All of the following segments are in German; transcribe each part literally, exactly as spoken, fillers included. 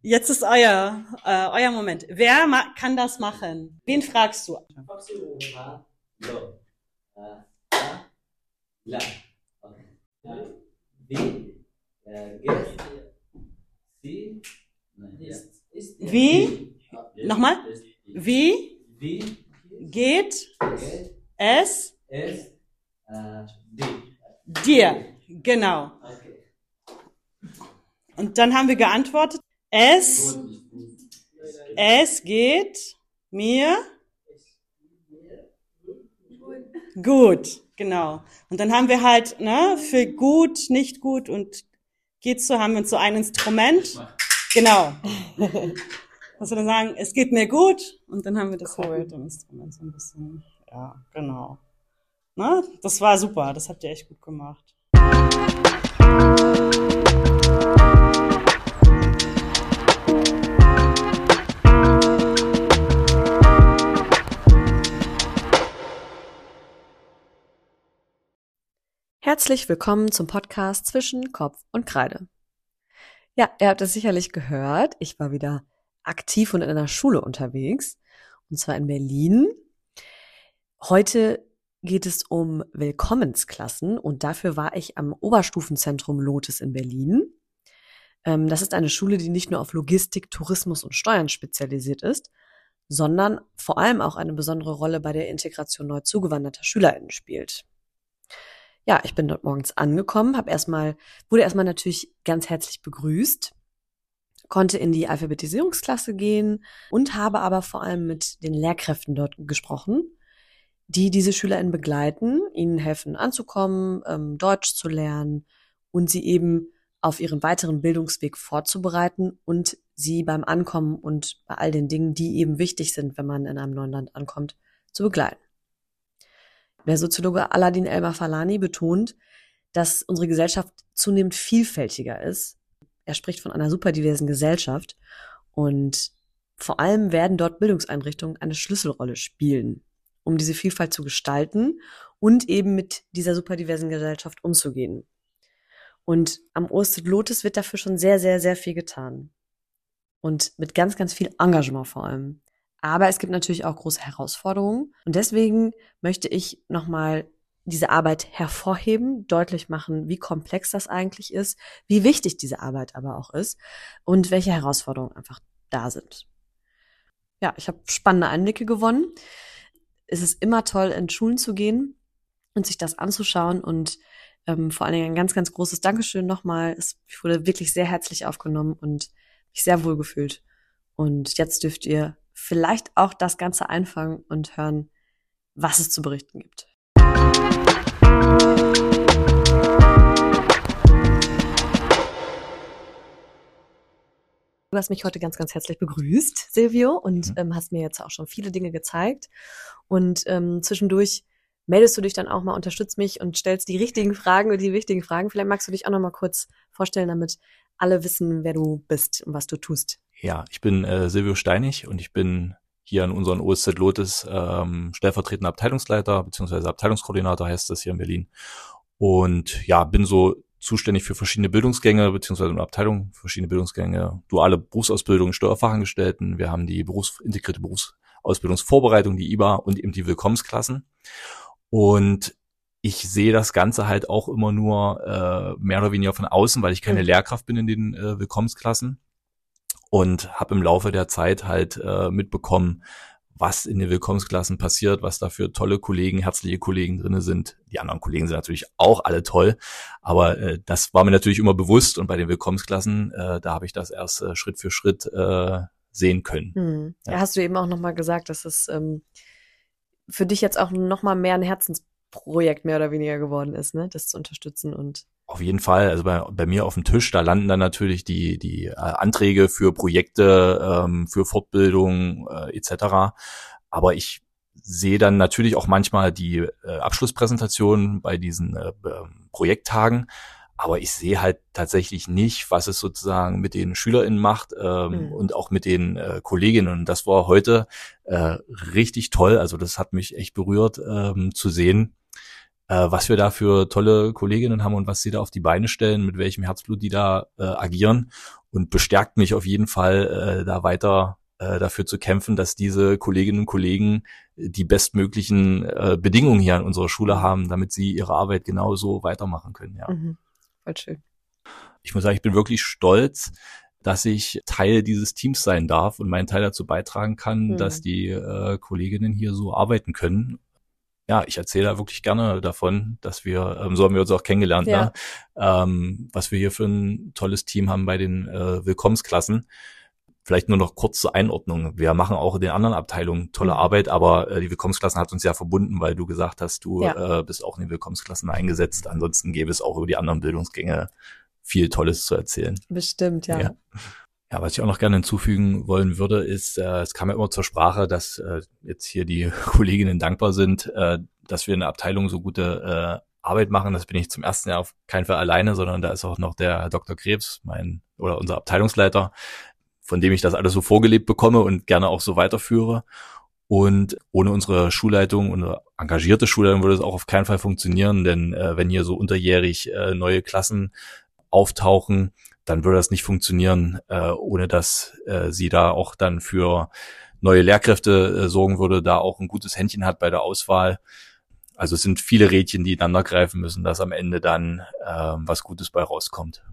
Jetzt ist euer, äh, euer Moment. Wer ma- kann das machen? Wen fragst du? Lo. Ah, ah, la. Okay. Ja. Wie äh, geht sie? Nein, ist, ist Wie? wie? Nochmal? Wie Wie geht geht es es äh, dir? dir? Genau. Okay. Und dann haben wir geantwortet, es, Gut. es geht mir gut. Genau. Und dann haben wir halt, ne, für gut, nicht gut und geht so, haben wir uns so ein Instrument. Genau. Was wir dann sagen, es geht mir gut. Und dann haben wir das halt mit dem Instrument so ein bisschen, ja, genau. Ne? Das war super. Das habt ihr echt gut gemacht. Herzlich willkommen zum Podcast zwischen Kopf und Kreide. Ja, ihr habt es sicherlich gehört, ich war wieder aktiv und in einer Schule unterwegs, und zwar in Berlin. Heute geht es um Willkommensklassen und dafür war ich am Oberstufenzentrum Lotes in Berlin. Das ist eine Schule, die nicht nur auf Logistik, Tourismus und Steuern spezialisiert ist, sondern vor allem auch eine besondere Rolle bei der Integration neu zugewanderter SchülerInnen spielt. Ja, ich bin dort morgens angekommen, hab erstmal, wurde erstmal natürlich ganz herzlich begrüßt, konnte in die Alphabetisierungsklasse gehen und habe aber vor allem mit den Lehrkräften dort gesprochen, die diese SchülerInnen begleiten, ihnen helfen anzukommen, ähm, Deutsch zu lernen und sie eben auf ihren weiteren Bildungsweg vorzubereiten und sie beim Ankommen und bei all den Dingen, die eben wichtig sind, wenn man in einem neuen Land ankommt, zu begleiten. Der Soziologe Aladin El-Mafalani betont, dass unsere Gesellschaft zunehmend vielfältiger ist. Er spricht von einer superdiversen Gesellschaft und vor allem werden dort Bildungseinrichtungen eine Schlüsselrolle spielen, um diese Vielfalt zu gestalten und eben mit dieser superdiversen Gesellschaft umzugehen. Und am O S Z Lotes wird dafür schon sehr, sehr, sehr viel getan. Und mit ganz, ganz viel Engagement vor allem. Aber es gibt natürlich auch große Herausforderungen. Und deswegen möchte ich nochmal diese Arbeit hervorheben, deutlich machen, wie komplex das eigentlich ist, wie wichtig diese Arbeit aber auch ist und welche Herausforderungen einfach da sind. Ja, ich habe spannende Einblicke gewonnen. Es ist immer toll, in Schulen zu gehen und sich das anzuschauen. Und ähm, vor allen Dingen ein ganz, ganz großes Dankeschön nochmal. Es wurde wirklich sehr herzlich aufgenommen und mich sehr wohl gefühlt. Und jetzt dürft ihr vielleicht auch das Ganze einfangen und hören, was es zu berichten gibt. Du hast mich heute ganz, ganz herzlich begrüßt, Silvio, und mhm. ähm, hast mir jetzt auch schon viele Dinge gezeigt. Und ähm, zwischendurch meldest du dich dann auch mal, unterstützt mich und stellst die richtigen Fragen und die wichtigen Fragen. Vielleicht magst du dich auch noch mal kurz vorstellen, damit alle wissen, wer du bist und was du tust. Ja, ich bin äh, Silvio Steinig und ich bin hier an unseren O S Z Lotes ähm, stellvertretender Abteilungsleiter beziehungsweise Abteilungskoordinator heißt das hier in Berlin. Und ja, bin so zuständig für verschiedene Bildungsgänge beziehungsweise eine Abteilung für verschiedene Bildungsgänge, duale Berufsausbildung, Steuerfachangestellten. Wir haben die Berufs-, integrierte Berufsausbildungsvorbereitung, die I B A und eben die Willkommensklassen. Und ich sehe das Ganze halt auch immer nur äh, mehr oder weniger von außen, weil ich keine mhm. Lehrkraft bin in den äh, Willkommensklassen. Und habe im Laufe der Zeit halt äh, mitbekommen, was in den Willkommensklassen passiert, was da für tolle Kollegen, herzliche Kollegen drinne sind. Die anderen Kollegen sind natürlich auch alle toll, aber äh, das war mir natürlich immer bewusst und bei den Willkommensklassen, äh, da habe ich das erst äh, Schritt für Schritt äh, sehen können. Hm. Ja. Ja, hast du eben auch nochmal gesagt, dass es ähm, für dich jetzt auch nochmal mehr ein Herzensprojekt mehr oder weniger geworden ist, ne, das zu unterstützen und auf jeden Fall, also bei, bei mir auf dem Tisch, da landen dann natürlich die die äh, Anträge für Projekte, ähm, für Fortbildung äh, et cetera. Aber ich sehe dann natürlich auch manchmal die äh, Abschlusspräsentationen bei diesen äh, Projekttagen. Aber ich sehe halt tatsächlich nicht, was es sozusagen mit den SchülerInnen macht ähm, mhm. und auch mit den äh, Kolleginnen. Und das war heute äh, richtig toll. Also das hat mich echt berührt ähm, zu sehen, was wir da für tolle Kolleginnen haben und was sie da auf die Beine stellen, mit welchem Herzblut die da äh, agieren. und bestärkt mich auf jeden Fall, äh, da weiter äh, dafür zu kämpfen, dass diese Kolleginnen und Kollegen die bestmöglichen äh, Bedingungen hier an unserer Schule haben, damit sie ihre Arbeit genauso weitermachen können. Ja. Mhm. Voll schön. Ich muss sagen, ich bin wirklich stolz, dass ich Teil dieses Teams sein darf und meinen Teil dazu beitragen kann, Mhm. dass die äh, Kolleginnen hier so arbeiten können. Ja, ich erzähle da wirklich gerne davon, dass wir, ähm, so haben wir uns auch kennengelernt, Ja. ne? ähm, was wir hier für ein tolles Team haben bei den äh, Willkommensklassen. Vielleicht nur noch kurz zur Einordnung. Wir machen auch in den anderen Abteilungen tolle Mhm. Arbeit, aber äh, die Willkommensklassen hat uns ja verbunden, weil du gesagt hast, du Ja. äh, bist auch in den Willkommensklassen eingesetzt. Ansonsten gäbe es auch über die anderen Bildungsgänge viel Tolles zu erzählen. Bestimmt, ja. Ja. Ja, was ich auch noch gerne hinzufügen wollen würde, ist, äh, es kam ja immer zur Sprache, dass äh, jetzt hier die Kolleginnen dankbar sind, äh, dass wir in der Abteilung so gute äh, Arbeit machen. Das bin ich zum ersten Jahr auf keinen Fall alleine, sondern da ist auch noch der Herr Doktor Krebs, mein oder unser Abteilungsleiter, von dem ich das alles so vorgelebt bekomme und gerne auch so weiterführe. Und ohne unsere Schulleitung, unsere engagierte Schulleitung würde es auch auf keinen Fall funktionieren, denn äh, wenn hier so unterjährig äh, neue Klassen auftauchen, dann würde das nicht funktionieren, äh, ohne dass äh, sie da auch dann für neue Lehrkräfte äh, sorgen würde, da auch ein gutes Händchen hat bei der Auswahl. Also es sind viele Rädchen, die ineinander greifen müssen, dass am Ende dann äh, was Gutes bei rauskommt.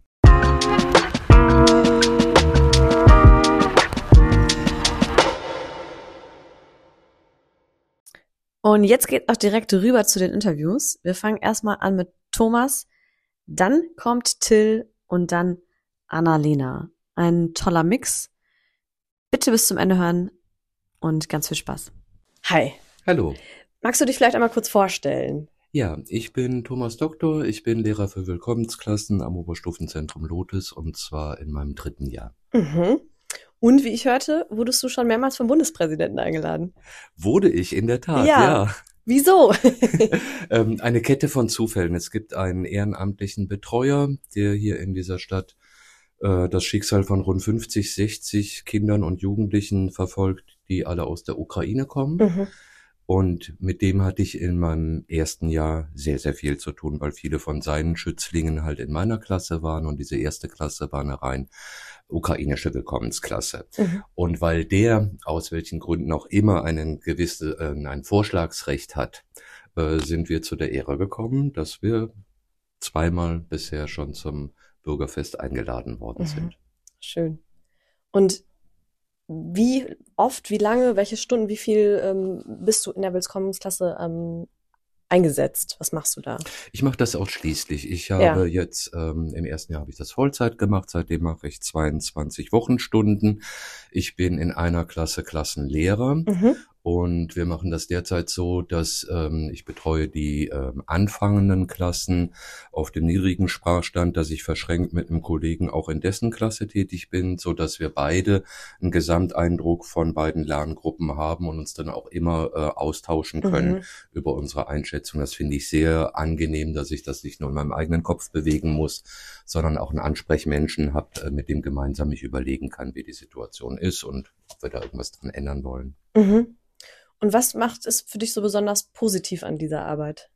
Und jetzt geht auch direkt rüber zu den Interviews. Wir fangen erstmal an mit Thomas, dann kommt Till und dann Annalena. Ein toller Mix. Bitte bis zum Ende hören und ganz viel Spaß. Hi. Hallo. Magst du dich vielleicht einmal kurz vorstellen? Ja, ich bin Thomas Doktor, ich bin Lehrer für Willkommensklassen am Oberstufenzentrum Lotes und zwar in meinem dritten Jahr. Mhm. Und wie ich hörte, wurdest du schon mehrmals vom Bundespräsidenten eingeladen. Wurde ich in der Tat, Ja. ja. Wieso? ähm, eine Kette von Zufällen. Es gibt einen ehrenamtlichen Betreuer, der hier in dieser Stadt äh, das Schicksal von rund fünfzig, sechzig Kindern und Jugendlichen verfolgt, die alle aus der Ukraine kommen. Mhm. Und mit dem hatte ich in meinem ersten Jahr sehr, sehr viel zu tun, weil viele von seinen Schützlingen halt in meiner Klasse waren und diese erste Klasse war eine rein ukrainische Willkommensklasse. Mhm. Und weil der aus welchen Gründen auch immer einen gewisse, äh, ein Vorschlagsrecht hat, äh, sind wir zu der Ehre gekommen, dass wir zweimal bisher schon zum Bürgerfest eingeladen worden Mhm. sind. Schön. Und wie oft, wie lange, welche Stunden, wie viel ähm, bist du in der Willkommensklasse ähm, eingesetzt? Was machst du da? Ich mache das ausschließlich. Ich Ja. habe jetzt, ähm, im ersten Jahr habe ich das Vollzeit gemacht, seitdem mache ich zweiundzwanzig Wochenstunden. Ich bin in einer Klasse Klassenlehrer. Mhm. Und wir machen das derzeit so, dass ähm, ich betreue die ähm, anfangenden Klassen auf dem niedrigen Sprachstand, dass ich verschränkt mit einem Kollegen auch in dessen Klasse tätig bin, so dass wir beide einen Gesamteindruck von beiden Lerngruppen haben und uns dann auch immer äh, austauschen können Mhm. über unsere Einschätzung. Das finde ich sehr angenehm, dass ich das nicht nur in meinem eigenen Kopf bewegen muss, sondern auch einen Ansprechmenschen habe, äh, mit dem gemeinsam ich überlegen kann, wie die Situation ist und ob wir da irgendwas dran ändern wollen. Mhm. Und was macht es für dich so besonders positiv an dieser Arbeit?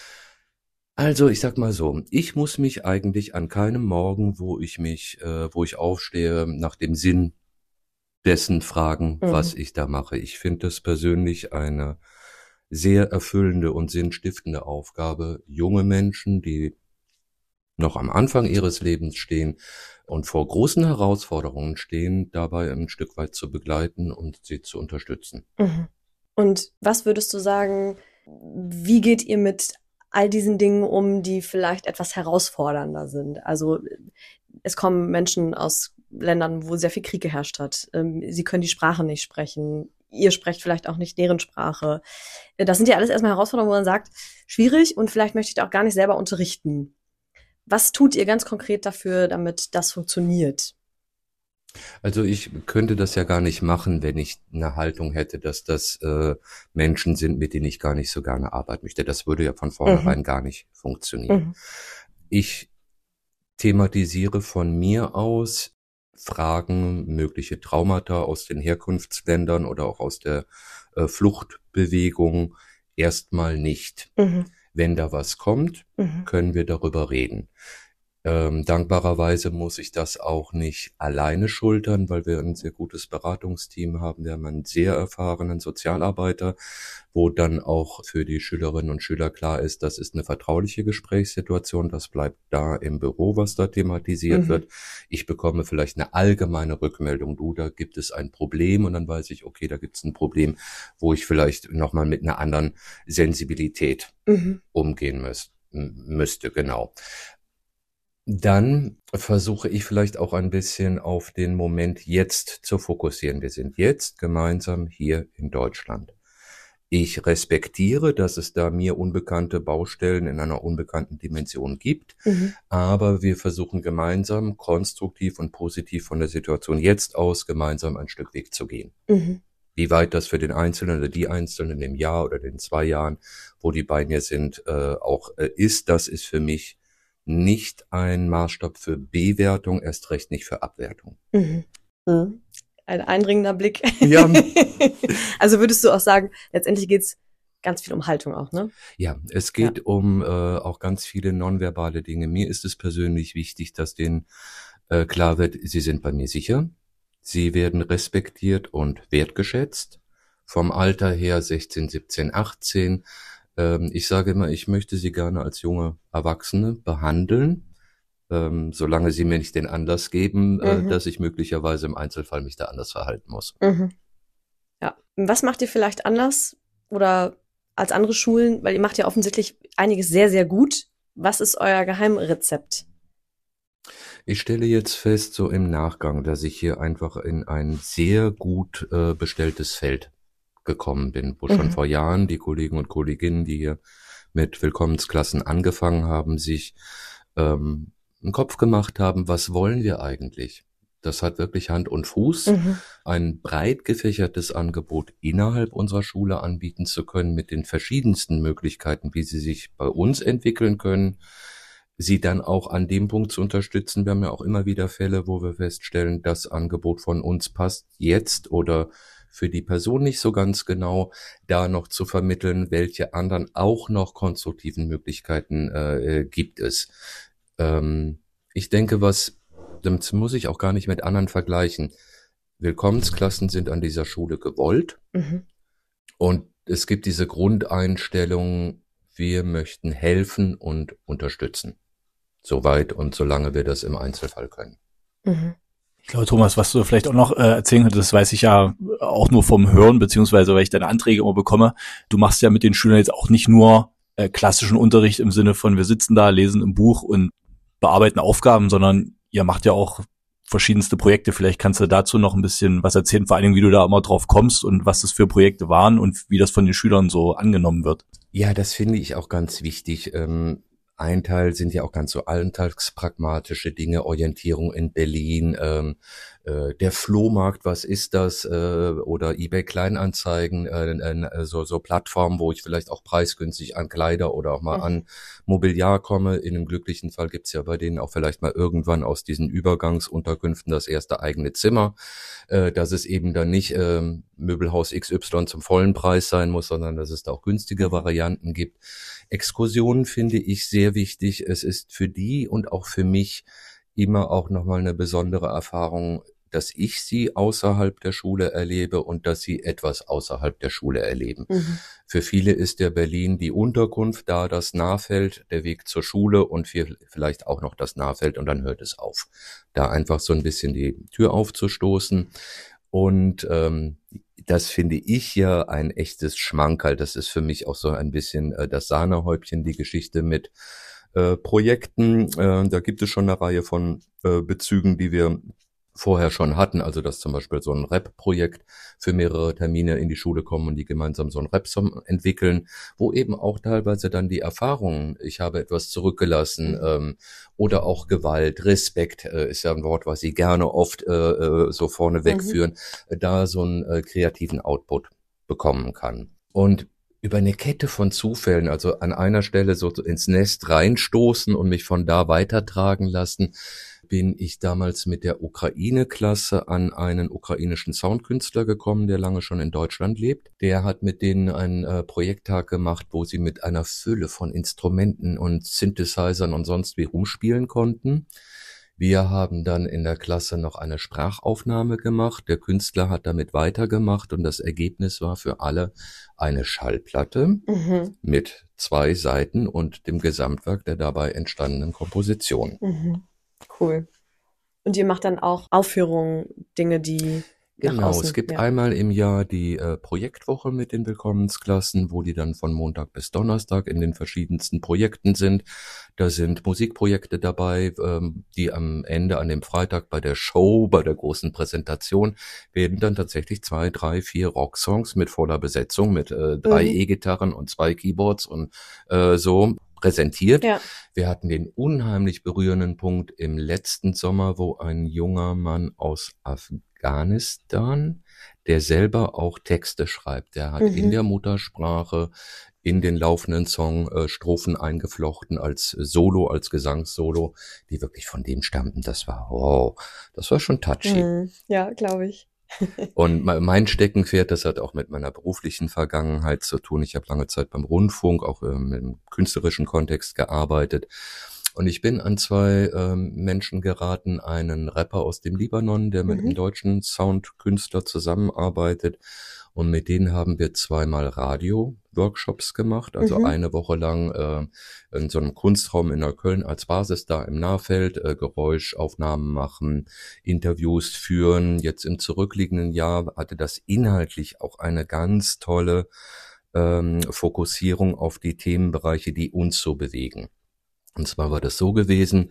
Also, ich sag mal so, ich muss mich eigentlich an keinem Morgen, wo ich mich, äh, wo ich aufstehe, nach dem Sinn dessen fragen, Mhm. was ich da mache. Ich finde das persönlich eine sehr erfüllende und sinnstiftende Aufgabe, junge Menschen, die noch am Anfang ihres Lebens stehen und vor großen Herausforderungen stehen, dabei ein Stück weit zu begleiten und sie zu unterstützen. Mhm. Und was würdest du sagen, wie geht ihr mit all diesen Dingen um, die vielleicht etwas herausfordernder sind? Also es kommen Menschen aus Ländern, wo sehr viel Krieg geherrscht hat. Ähm, Sie können die Sprache nicht sprechen. Ihr sprecht vielleicht auch nicht deren Sprache. Äh, Das sind ja alles erstmal Herausforderungen, wo man sagt, schwierig und vielleicht möchte ich da auch gar nicht selber unterrichten. Was tut ihr ganz konkret dafür, damit das funktioniert? Also ich könnte das ja gar nicht machen, wenn ich eine Haltung hätte, dass das äh, Menschen sind, mit denen ich gar nicht so gerne arbeiten möchte. Das würde ja von vornherein Mhm. gar nicht funktionieren. Mhm. Ich thematisiere von mir aus Fragen, mögliche Traumata aus den Herkunftsländern oder auch aus der äh, Fluchtbewegung erstmal nicht. Mhm. Wenn da was kommt, Mhm. können wir darüber reden. Ähm, dankbarerweise muss ich das auch nicht alleine schultern, weil wir ein sehr gutes Beratungsteam haben. Wir haben einen sehr erfahrenen Sozialarbeiter, wo dann auch für die Schülerinnen und Schüler klar ist, das ist eine vertrauliche Gesprächssituation, das bleibt da im Büro, was da thematisiert Mhm. wird. Ich bekomme vielleicht eine allgemeine Rückmeldung, du, da gibt es ein Problem, und dann weiß ich, okay, da gibt es ein Problem, wo ich vielleicht nochmal mit einer anderen Sensibilität Mhm. umgehen müß, müsste, genau. Dann versuche ich vielleicht auch ein bisschen auf den Moment jetzt zu fokussieren. Wir sind jetzt gemeinsam hier in Deutschland. Ich respektiere, dass es da mir unbekannte Baustellen in einer unbekannten Dimension gibt, Mhm. aber wir versuchen gemeinsam konstruktiv und positiv von der Situation jetzt aus gemeinsam ein Stück Weg zu gehen. Mhm. Wie weit das für den Einzelnen oder die Einzelnen im Jahr oder den zwei Jahren, wo die bei mir sind, äh, auch äh, ist, das ist für mich nicht ein Maßstab für Bewertung, erst recht nicht für Abwertung. Mhm. Mhm. Ein eindringender Blick. Ja. Also würdest du auch sagen, letztendlich geht's ganz viel um Haltung auch, ne? Ja, es geht um äh, auch ganz viele nonverbale Dinge. Mir ist es persönlich wichtig, dass denen äh, klar wird, sie sind bei mir sicher. Sie werden respektiert und wertgeschätzt. Vom Alter her sechzehn, siebzehn, achtzehn. Ähm, ich sage immer, ich möchte sie gerne als junge Erwachsene behandeln, ähm, solange sie mir nicht den Anlass geben, äh, Mhm. dass ich möglicherweise im Einzelfall mich da anders verhalten muss. Mhm. Ja. Was macht ihr vielleicht anders oder als andere Schulen? Weil ihr macht ja offensichtlich einiges sehr, sehr gut. Was ist euer Geheimrezept? Ich stelle jetzt fest, so im Nachgang, dass ich hier einfach in ein sehr gut äh, bestelltes Feld gekommen bin, wo schon Mhm. vor Jahren die Kollegen und Kolleginnen, die hier mit Willkommensklassen angefangen haben, sich ähm, einen Kopf gemacht haben, was wollen wir eigentlich? Das hat wirklich Hand und Fuß, Mhm. ein breit gefächertes Angebot innerhalb unserer Schule anbieten zu können mit den verschiedensten Möglichkeiten, wie sie sich bei uns entwickeln können, sie dann auch an dem Punkt zu unterstützen. Wir haben ja auch immer wieder Fälle, wo wir feststellen, das Angebot von uns passt jetzt oder für die Person nicht so ganz genau, da noch zu vermitteln, welche anderen auch noch konstruktiven Möglichkeiten äh, gibt es. Ähm, ich denke, was, das muss ich auch gar nicht mit anderen vergleichen. Willkommensklassen sind an dieser Schule gewollt Mhm. und es gibt diese Grundeinstellung, wir möchten helfen und unterstützen. Soweit und solange wir das im Einzelfall können. Mhm. Ich glaube, Thomas, was du vielleicht auch noch äh, erzählen könntest, das weiß ich ja auch nur vom Hören, beziehungsweise weil ich deine Anträge immer bekomme. Du machst ja mit den Schülern jetzt auch nicht nur äh, klassischen Unterricht im Sinne von, wir sitzen da, lesen im Buch und bearbeiten Aufgaben, sondern ihr macht ja auch verschiedenste Projekte. Vielleicht kannst du dazu noch ein bisschen was erzählen, vor allen Dingen, wie du da immer drauf kommst und was das für Projekte waren und wie das von den Schülern so angenommen wird. Ja, das finde ich auch ganz wichtig. Ähm, Ein Teil sind ja auch ganz so alltagspragmatische Dinge, Orientierung in Berlin, ähm, äh, der Flohmarkt, was ist das, äh, oder eBay Kleinanzeigen, äh, äh, so, so Plattformen, wo ich vielleicht auch preisgünstig an Kleider oder auch mal Mhm. an Mobiliar komme. In einem glücklichen Fall gibt's ja bei denen auch vielleicht mal irgendwann aus diesen Übergangsunterkünften das erste eigene Zimmer, äh, dass es eben dann nicht ähm, Möbelhaus X Y zum vollen Preis sein muss, sondern dass es da auch günstige Varianten gibt. Exkursionen finde ich sehr wichtig. Es ist für die und auch für mich immer auch nochmal eine besondere Erfahrung, dass ich sie außerhalb der Schule erlebe und dass sie etwas außerhalb der Schule erleben. Mhm. Für viele ist der Berlin die Unterkunft, da das Nahfeld, der Weg zur Schule und für vielleicht auch noch das Nahfeld und dann hört es auf. Da einfach so ein bisschen die Tür aufzustoßen. Und ähm, das finde ich ja ein echtes Schmankerl. Das ist für mich auch so ein bisschen äh, das Sahnehäubchen, die Geschichte mit äh, Projekten. Äh, da gibt es schon eine Reihe von äh, Bezügen, die wir vorher schon hatten. Also dass zum Beispiel so ein Rap-Projekt für mehrere Termine in die Schule kommen und die gemeinsam so ein Rap-Song entwickeln, wo eben auch teilweise dann die Erfahrungen, ich habe etwas zurückgelassen, Mhm. ähm, oder auch Gewalt, Respekt äh, ist ja ein Wort, was sie gerne oft äh, äh, so vorne Mhm. wegführen, äh, da so einen äh, kreativen Output bekommen kann. Und über eine Kette von Zufällen, also an einer Stelle so ins Nest reinstoßen und mich von da weitertragen lassen, bin ich damals mit der Ukraine-Klasse an einen ukrainischen Soundkünstler gekommen, der lange schon in Deutschland lebt. Der hat mit denen einen äh, Projekttag gemacht, wo sie mit einer Fülle von Instrumenten und Synthesizern und sonst wie rumspielen konnten. Wir haben dann in der Klasse noch eine Sprachaufnahme gemacht. Der Künstler hat damit weitergemacht und das Ergebnis war für alle eine Schallplatte Mhm. mit zwei Seiten und dem Gesamtwerk der dabei entstandenen Komposition. Mhm. Cool. Und ihr macht dann auch Aufführungen, Dinge, die nach Genau, außen, es gibt ja. einmal im Jahr die äh, Projektwoche mit den Willkommensklassen, wo die dann von Montag bis Donnerstag in den verschiedensten Projekten sind. Da sind Musikprojekte dabei, ähm, die am Ende an dem Freitag bei der Show, bei der großen Präsentation, werden dann tatsächlich zwei, drei, vier Rocksongs mit voller Besetzung, mit äh, drei Mhm. E-Gitarren und zwei Keyboards und äh, so präsentiert. Ja. Wir hatten den unheimlich berührenden Punkt im letzten Sommer, wo ein junger Mann aus Afghanistan, der selber auch Texte schreibt, der hat Mhm. in der Muttersprache in den laufenden Song äh, Strophen eingeflochten als Solo, als Gesangssolo, die wirklich von dem stammten. Das war, wow, das war schon touchy. Mhm. Ja, glaube ich. Und me- mein Steckenpferd, das hat auch mit meiner beruflichen Vergangenheit zu tun. Ich habe lange Zeit beim Rundfunk, auch ähm, im künstlerischen Kontext gearbeitet. Und ich bin an zwei ähm, Menschen geraten, einen Rapper aus dem Libanon, der mit Mhm. einem deutschen Soundkünstler zusammenarbeitet. Und mit denen haben wir zweimal Radio-Workshops gemacht, also Mhm. eine Woche lang äh, in so einem Kunstraum in Neukölln als Basis da im Nahfeld, äh, Geräuschaufnahmen machen, Interviews führen. Jetzt im zurückliegenden Jahr hatte das inhaltlich auch eine ganz tolle ähm, Fokussierung auf die Themenbereiche, die uns so bewegen. Und zwar war das so gewesen,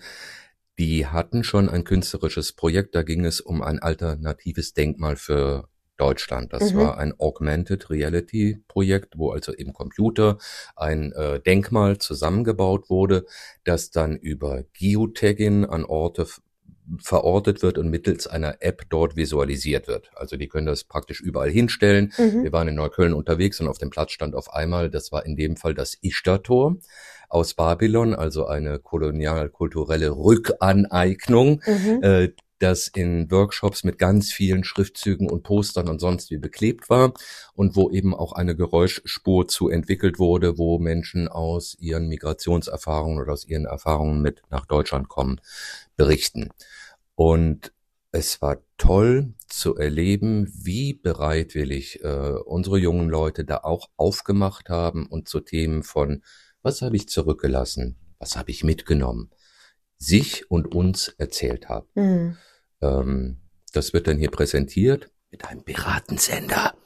die hatten schon ein künstlerisches Projekt, da ging es um ein alternatives Denkmal für Deutschland. Das Mhm. war ein Augmented Reality Projekt, wo also im Computer ein äh, Denkmal zusammengebaut wurde, das dann über Geotagging an Orte f- verortet wird und mittels einer App dort visualisiert wird. Also die können das praktisch überall hinstellen. Mhm. Wir waren in Neukölln unterwegs und auf dem Platz stand auf einmal, das war in dem Fall das Ishtar-Tor aus Babylon, also eine kolonialkulturelle Rückaneignung, Mhm. äh, das in Workshops mit ganz vielen Schriftzügen und Postern und sonst wie beklebt war und wo eben auch eine Geräuschspur zu entwickelt wurde, wo Menschen aus ihren Migrationserfahrungen oder aus ihren Erfahrungen mit nach Deutschland kommen, berichten. Und es war toll zu erleben, wie bereitwillig äh, unsere jungen Leute da auch aufgemacht haben und zu Themen von, was habe ich zurückgelassen, was habe ich mitgenommen, sich und uns erzählt haben. Mhm. Ähm, das wird dann hier präsentiert mit einem Piratensender,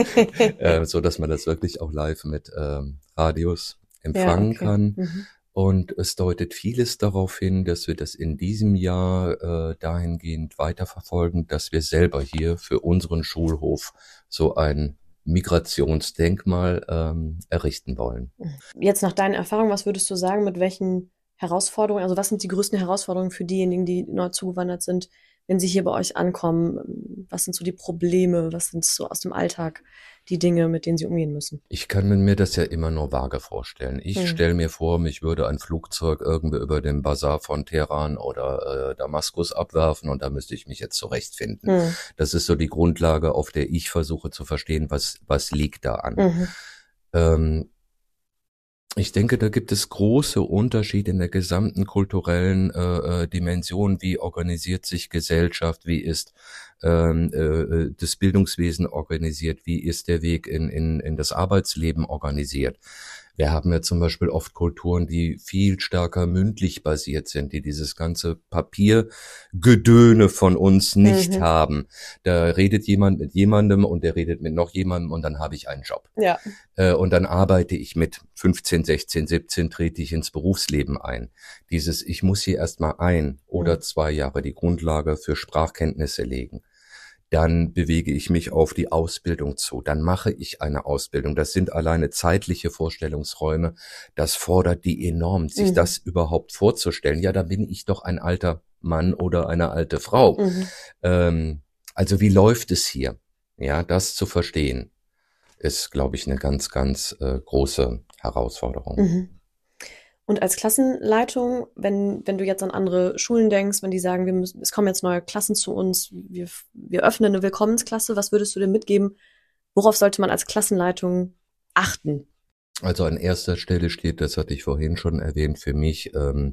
äh, so dass man das wirklich auch live mit ähm, Radios empfangen Ja, okay. kann. Mhm. Und es deutet vieles darauf hin, dass wir das in diesem Jahr äh, dahingehend weiterverfolgen, dass wir selber hier für unseren Schulhof so ein Migrationsdenkmal ähm, errichten wollen. Jetzt nach deinen Erfahrungen, was würdest du sagen, mit welchen Herausforderungen, also was sind die größten Herausforderungen für diejenigen, die neu zugewandert sind, wenn sie hier bei euch ankommen? Was sind so die Probleme? Was sind so aus dem Alltag die Dinge, mit denen sie umgehen müssen? Ich kann mir das ja immer nur vage vorstellen. Ich Hm. stelle mir vor, mich würde ein Flugzeug irgendwie über den Bazar von Teheran oder äh, Damaskus abwerfen und da müsste ich mich jetzt zurechtfinden. Hm. Das ist so die Grundlage, auf der ich versuche zu verstehen, was, was liegt da an. Mhm. Ähm, ich denke, da gibt es große Unterschiede in der gesamten kulturellen äh, äh, Dimension. Wie organisiert sich Gesellschaft? Wie ist ähm, äh, das Bildungswesen organisiert? Wie ist der Weg in, in, in das Arbeitsleben organisiert? Wir haben ja zum Beispiel oft Kulturen, die viel stärker mündlich basiert sind, die dieses ganze Papiergedöne von uns nicht Mhm. haben. Da redet jemand mit jemandem und der redet mit noch jemandem und dann habe ich einen Job. Ja. Äh, und dann arbeite ich mit fünfzehn, sechzehn, siebzehn, trete ich ins Berufsleben ein. Dieses, ich muss hier erstmal ein oder Mhm. zwei Jahre die Grundlage für Sprachkenntnisse legen. Dann bewege ich mich auf die Ausbildung zu. Dann mache ich eine Ausbildung. Das sind alleine zeitliche Vorstellungsräume. Das fordert die enorm, sich Mhm. das überhaupt vorzustellen. Ja, da bin ich doch ein alter Mann oder eine alte Frau. Mhm. Ähm, also wie läuft es hier? Ja, das zu verstehen, ist, glaube ich, eine ganz, ganz äh, große Herausforderung. Mhm. Und als Klassenleitung, wenn, wenn du jetzt an andere Schulen denkst, wenn die sagen, wir müssen, es kommen jetzt neue Klassen zu uns, wir, wir öffnen eine Willkommensklasse, was würdest du denn mitgeben? Worauf sollte man als Klassenleitung achten? Also an erster Stelle steht, das hatte ich vorhin schon erwähnt, für mich, ähm,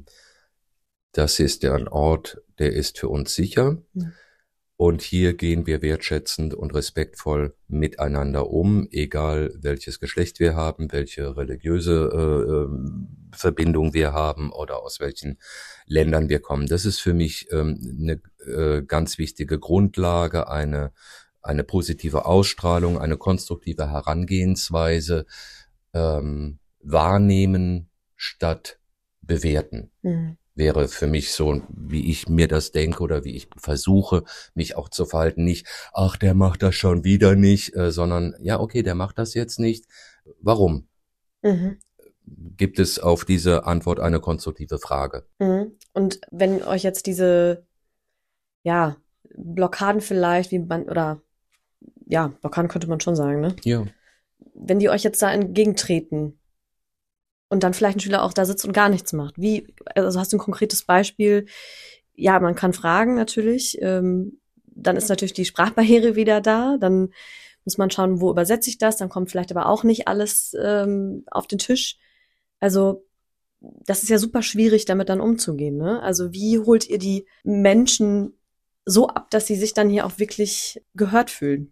das ist ja ein Ort, der ist für uns sicher. Mhm. Und hier gehen wir wertschätzend und respektvoll miteinander um, egal welches Geschlecht wir haben, welche religiöse äh, ähm, Verbindung wir haben oder aus welchen Ländern wir kommen. Das ist für mich ähm, eine äh, ganz wichtige Grundlage, eine, eine positive Ausstrahlung, eine konstruktive Herangehensweise, ähm, wahrnehmen statt bewerten. Mhm. Wäre für mich so, wie ich mir das denke oder wie ich versuche, mich auch zu verhalten. Nicht, ach, der macht das schon wieder nicht, äh, sondern, ja, okay, der macht das jetzt nicht. Warum? Mhm. Gibt es auf diese Antwort eine konstruktive Frage? Mhm. Und wenn euch jetzt diese, ja, Blockaden vielleicht, wie man, oder, ja, Blockaden könnte man schon sagen, ne? Ja. Wenn die euch jetzt da entgegentreten, und dann vielleicht ein Schüler auch da sitzt und gar nichts macht. Wie, also hast du ein konkretes Beispiel? Ja, man kann fragen natürlich. Ähm, dann ist natürlich die Sprachbarriere wieder da. Dann muss man schauen, wo übersetze ich das. Dann kommt vielleicht aber auch nicht alles ähm, auf den Tisch. Also das ist ja super schwierig, damit dann umzugehen, ne? Also wie holt ihr die Menschen so ab, dass sie sich dann hier auch wirklich gehört fühlen?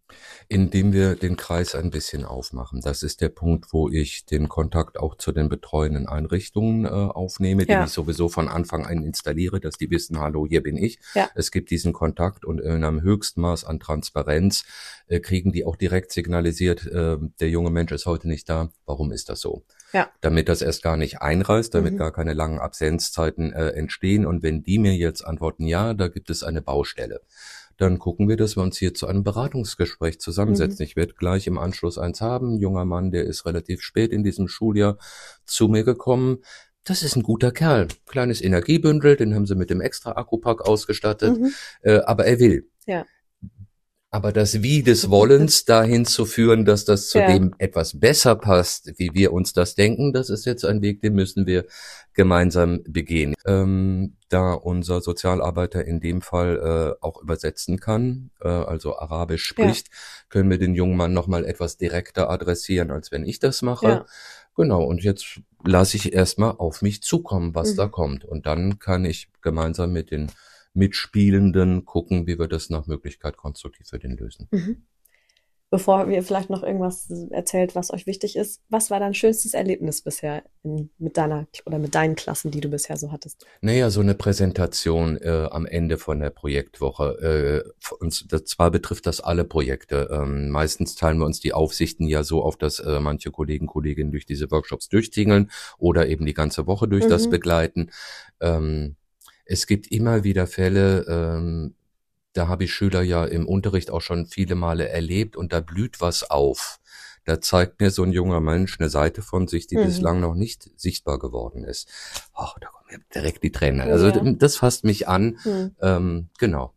Indem wir den Kreis ein bisschen aufmachen. Das ist der Punkt, wo ich den Kontakt auch zu den betreuenden Einrichtungen äh, aufnehme, Ja. den ich sowieso von Anfang an installiere, dass die wissen, hallo, hier bin ich. Ja. Es gibt diesen Kontakt und in einem Höchstmaß an Transparenz äh, kriegen die auch direkt signalisiert, äh, der junge Mensch ist heute nicht da. Warum ist das so? Ja. Damit das erst gar nicht einreißt, damit Mhm. gar keine langen Absenzzeiten äh, entstehen. Und wenn die mir jetzt antworten, ja, da gibt es eine Baustelle, dann gucken wir, dass wir uns hier zu einem Beratungsgespräch zusammensetzen. Mhm. Ich werde gleich im Anschluss eins haben. Ein junger Mann, der ist relativ spät in diesem Schuljahr zu mir gekommen. Das ist ein guter Kerl. Kleines Energiebündel, den haben sie mit dem Extra-Akkupack ausgestattet. Mhm. Äh, aber er will. Ja. Aber das Wie des Wollens dahin zu führen, dass das zu Ja. dem etwas besser passt, wie wir uns das denken, das ist jetzt ein Weg, den müssen wir gemeinsam begehen. Ähm, da unser Sozialarbeiter in dem Fall äh, auch übersetzen kann, äh, also Arabisch spricht, können wir den jungen Mann nochmal etwas direkter adressieren, als wenn ich das mache. Ja. Genau, und jetzt lasse ich erstmal auf mich zukommen, was Mhm. da kommt. Und dann kann ich gemeinsam mit den Mitspielenden gucken, wie wir das nach Möglichkeit konstruktiv für den lösen. Mhm. Bevor ihr vielleicht noch irgendwas erzählt, was euch wichtig ist, was war dein schönstes Erlebnis bisher in, mit deiner oder mit deinen Klassen, die du bisher so hattest? Naja, so eine Präsentation äh, am Ende von der Projektwoche. Äh, uns, das, zwar betrifft das alle Projekte. Ähm, meistens teilen wir uns die Aufsichten ja so auf, dass äh, manche Kollegen, Kolleginnen durch diese Workshops durchtingeln oder eben die ganze Woche durch Mhm. das begleiten. Ähm, es gibt immer wieder Fälle, ähm, da habe ich Schüler ja im Unterricht auch schon viele Male erlebt und da blüht was auf. Da zeigt mir so ein junger Mensch eine Seite von sich, die Mhm. bislang noch nicht sichtbar geworden ist. Ach, da kommen mir direkt die Tränen. Also Ja. das fasst mich an. Hm. Ähm, genau.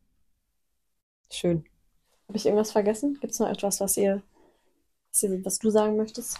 Schön. Habe ich irgendwas vergessen? Gibt es noch etwas, was ihr, was ihr, was du sagen möchtest?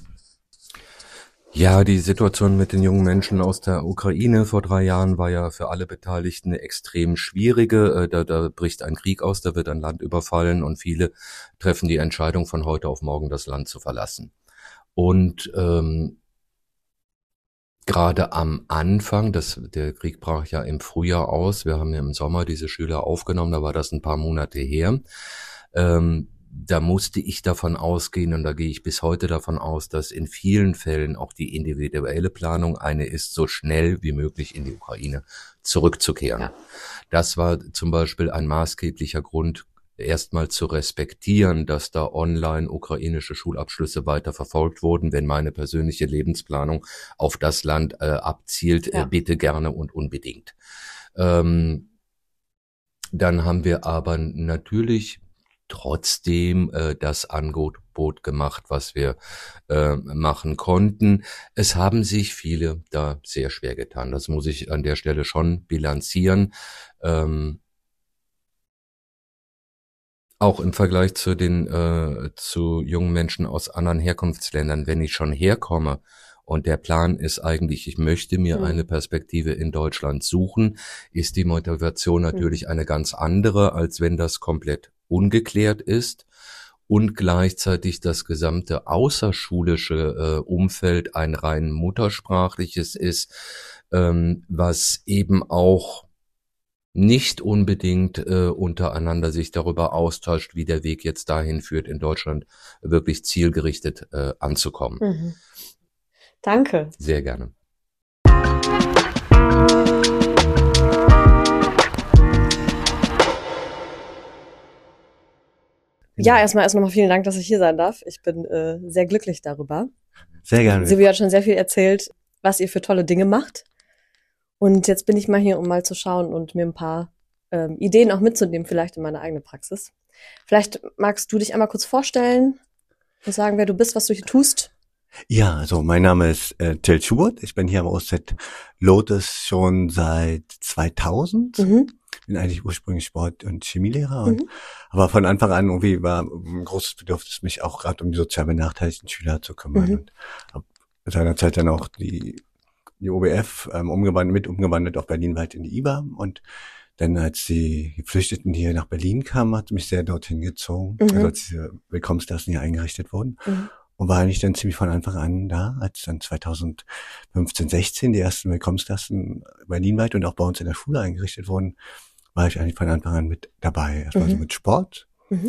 Ja, die Situation mit den jungen Menschen aus der Ukraine vor drei Jahren war ja für alle Beteiligten eine extrem schwierige. Äh, Da, da bricht ein Krieg aus, da wird ein Land überfallen und viele treffen die Entscheidung, von heute auf morgen das Land zu verlassen. Und ähm, gerade am Anfang, das, der Krieg brach ja im Frühjahr aus, wir haben ja im Sommer diese Schüler aufgenommen, da war das ein paar Monate her. Ähm, da musste ich davon ausgehen, und da gehe ich bis heute davon aus, dass in vielen Fällen auch die individuelle Planung eine ist, so schnell wie möglich in die Ukraine zurückzukehren. Ja. Das war zum Beispiel ein maßgeblicher Grund, erstmal zu respektieren, dass da online ukrainische Schulabschlüsse weiter verfolgt wurden. Wenn meine persönliche Lebensplanung auf das Land äh, abzielt, Ja. äh, bitte gerne und unbedingt. Ähm, dann haben wir aber natürlich trotzdem äh, das Angebot gemacht, was wir äh, machen konnten. Es haben sich viele da sehr schwer getan. Das muss ich an der Stelle schon bilanzieren. Ähm, auch im Vergleich zu den äh, zu jungen Menschen aus anderen Herkunftsländern, wenn ich schon herkomme Und der Plan ist eigentlich, ich möchte mir Mhm. eine Perspektive in Deutschland suchen. Ist die Motivation natürlich eine ganz andere, als wenn das komplett ungeklärt ist und gleichzeitig das gesamte außerschulische äh, Umfeld ein rein muttersprachliches ist, ähm, was eben auch nicht unbedingt äh, untereinander sich darüber austauscht, wie der Weg jetzt dahin führt, in Deutschland wirklich zielgerichtet äh, anzukommen. Mhm. Danke. Sehr gerne. Ja, erstmal erst nochmal vielen Dank, dass ich hier sein darf. Ich bin äh, sehr glücklich darüber. Sehr gerne. Silvia hat schon sehr viel erzählt, was ihr für tolle Dinge macht. Und jetzt bin ich mal hier, um mal zu schauen und mir ein paar ähm, Ideen auch mitzunehmen, vielleicht in meine eigene Praxis. Vielleicht magst du dich einmal kurz vorstellen und sagen, wer du bist, was du hier tust. Ja, also mein Name ist äh, Till Schubert. Ich bin hier am O S Z Lotus schon seit zweitausend. Mhm. Bin eigentlich ursprünglich Sport- und Chemielehrer. Und, Mhm. aber von Anfang an irgendwie war ein großes Bedürfnis, mich auch gerade um die sozial benachteiligten Schüler zu kümmern. Mhm. Und habe seinerzeit dann auch die, die O B F ähm, umgewandelt, mit umgewandelt auf berlinweit in die I B A. Und dann, als die Geflüchteten hier nach Berlin kamen, hat mich sehr dorthin gezogen. Mhm. Also als diese Willkommensklassen hier eingerichtet wurden. Mhm. Und war eigentlich dann ziemlich von Anfang an da, als dann zweitausendfünfzehn, sechzehn die ersten Willkommensklassen berlinweit und auch bei uns in der Schule eingerichtet wurden, war ich eigentlich von Anfang an mit dabei. Erstmal Mhm. so mit Sport Mhm.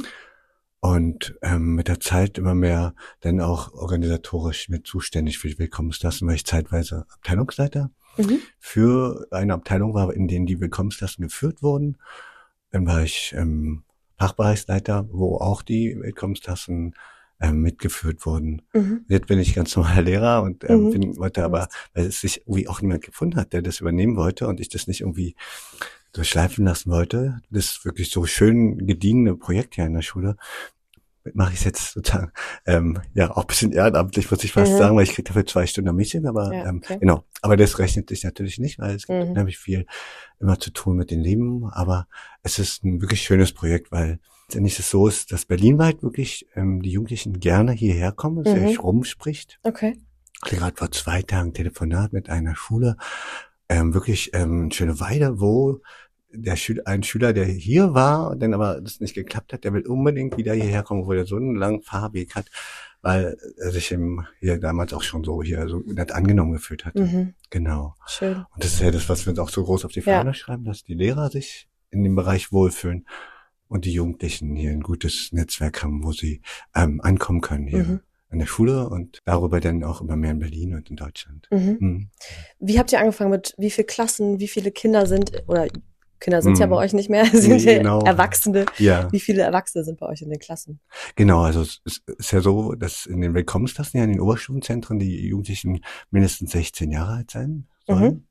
und ähm, mit der Zeit immer mehr dann auch organisatorisch mit zuständig für die Willkommensklassen, weil ich zeitweise Abteilungsleiter Mhm. für eine Abteilung war, in denen die Willkommensklassen geführt wurden. Dann war ich ähm, Fachbereichsleiter, wo auch die Willkommensklassen ähm, mitgeführt wurden. Mhm. Jetzt bin ich ganz normaler Lehrer und ähm, Mhm. bin, wollte aber, weil es sich irgendwie auch niemand gefunden hat, der das übernehmen wollte und ich das nicht irgendwie durchschleifen lassen wollte, das wirklich so schön gediegene Projekt hier in der Schule, mache ich es jetzt sozusagen, ähm, ja, auch ein bisschen ehrenamtlich, muss ich fast Mhm. sagen, weil ich kriege dafür zwei Stunden am Mädchen, aber Ja, ähm, okay. genau. Aber das rechnet sich natürlich nicht, weil es gibt Mhm. nämlich viel immer zu tun mit den Leben, aber es ist ein wirklich schönes Projekt, weil letztendlich es so ist, dass berlinweit wirklich ähm, die Jugendlichen gerne hierher kommen, es Mhm. sich rumspricht. Okay. Ich hatte gerade vor zwei Tagen ein Telefonat mit einer Schule, ähm, wirklich ähm, schöne Weide, wo der Schüler, ein Schüler, der hier war und dann aber das nicht geklappt hat, der will unbedingt wieder hierher kommen, obwohl er so einen langen Fahrweg hat, weil er sich im, hier damals auch schon so hier so nett angenommen gefühlt hat. Mhm. Genau. Schön. Und das ist ja das, was wir uns auch so groß auf die Ja. Fahne schreiben, dass die Lehrer sich in dem Bereich wohlfühlen und die Jugendlichen hier ein gutes Netzwerk haben, wo sie ähm, ankommen können hier Mhm. an der Schule und darüber dann auch immer mehr in Berlin und in Deutschland. Mhm. Mhm. Wie habt ihr angefangen mit, wie viele Klassen, wie viele Kinder sind, oder Kinder sind ja Mhm. bei euch nicht mehr, sind Nee, ja genau. Erwachsene. Ja. Wie viele Erwachsene sind bei euch in den Klassen? Genau, also es ist, ist ja so, dass in den Willkommensklassen, ja in den Oberstufenzentren, die Jugendlichen mindestens sechzehn Jahre alt sein sollen. Mhm.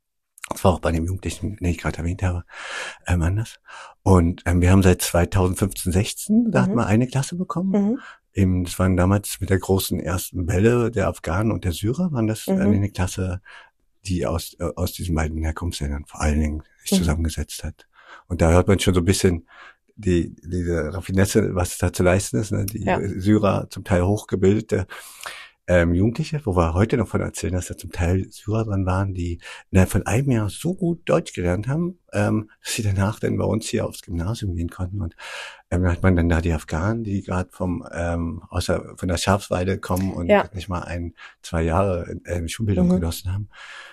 Das war auch bei dem Jugendlichen, den ich gerade erwähnt habe, ähm, anders. Und ähm, wir haben seit zweitausendfünfzehn, sechzehn, da Mhm. hatten wir eine Klasse bekommen. Mhm. Eben, das waren damals mit der großen ersten Welle der Afghanen und der Syrer, waren das Mhm. eine Klasse, die aus äh, aus diesen beiden Herkunftsländern vor allen Dingen sich Mhm. zusammengesetzt hat. Und da hört man schon so ein bisschen die diese Raffinesse, was da zu leisten ist. Ne? Die Ja. Syrer, zum Teil hochgebildete ähm, Jugendliche, wo wir heute noch von erzählen, dass da zum Teil Syrer dran waren, die innerhalb von einem Jahr so gut Deutsch gelernt haben, ähm, dass sie danach dann bei uns hier aufs Gymnasium gehen konnten. Und ähm, dann hat man dann da die Afghanen, die gerade vom ähm, außer von der Schafsweide kommen und Ja. nicht mal ein, zwei Jahre ähm, Schulbildung Mhm. genossen haben.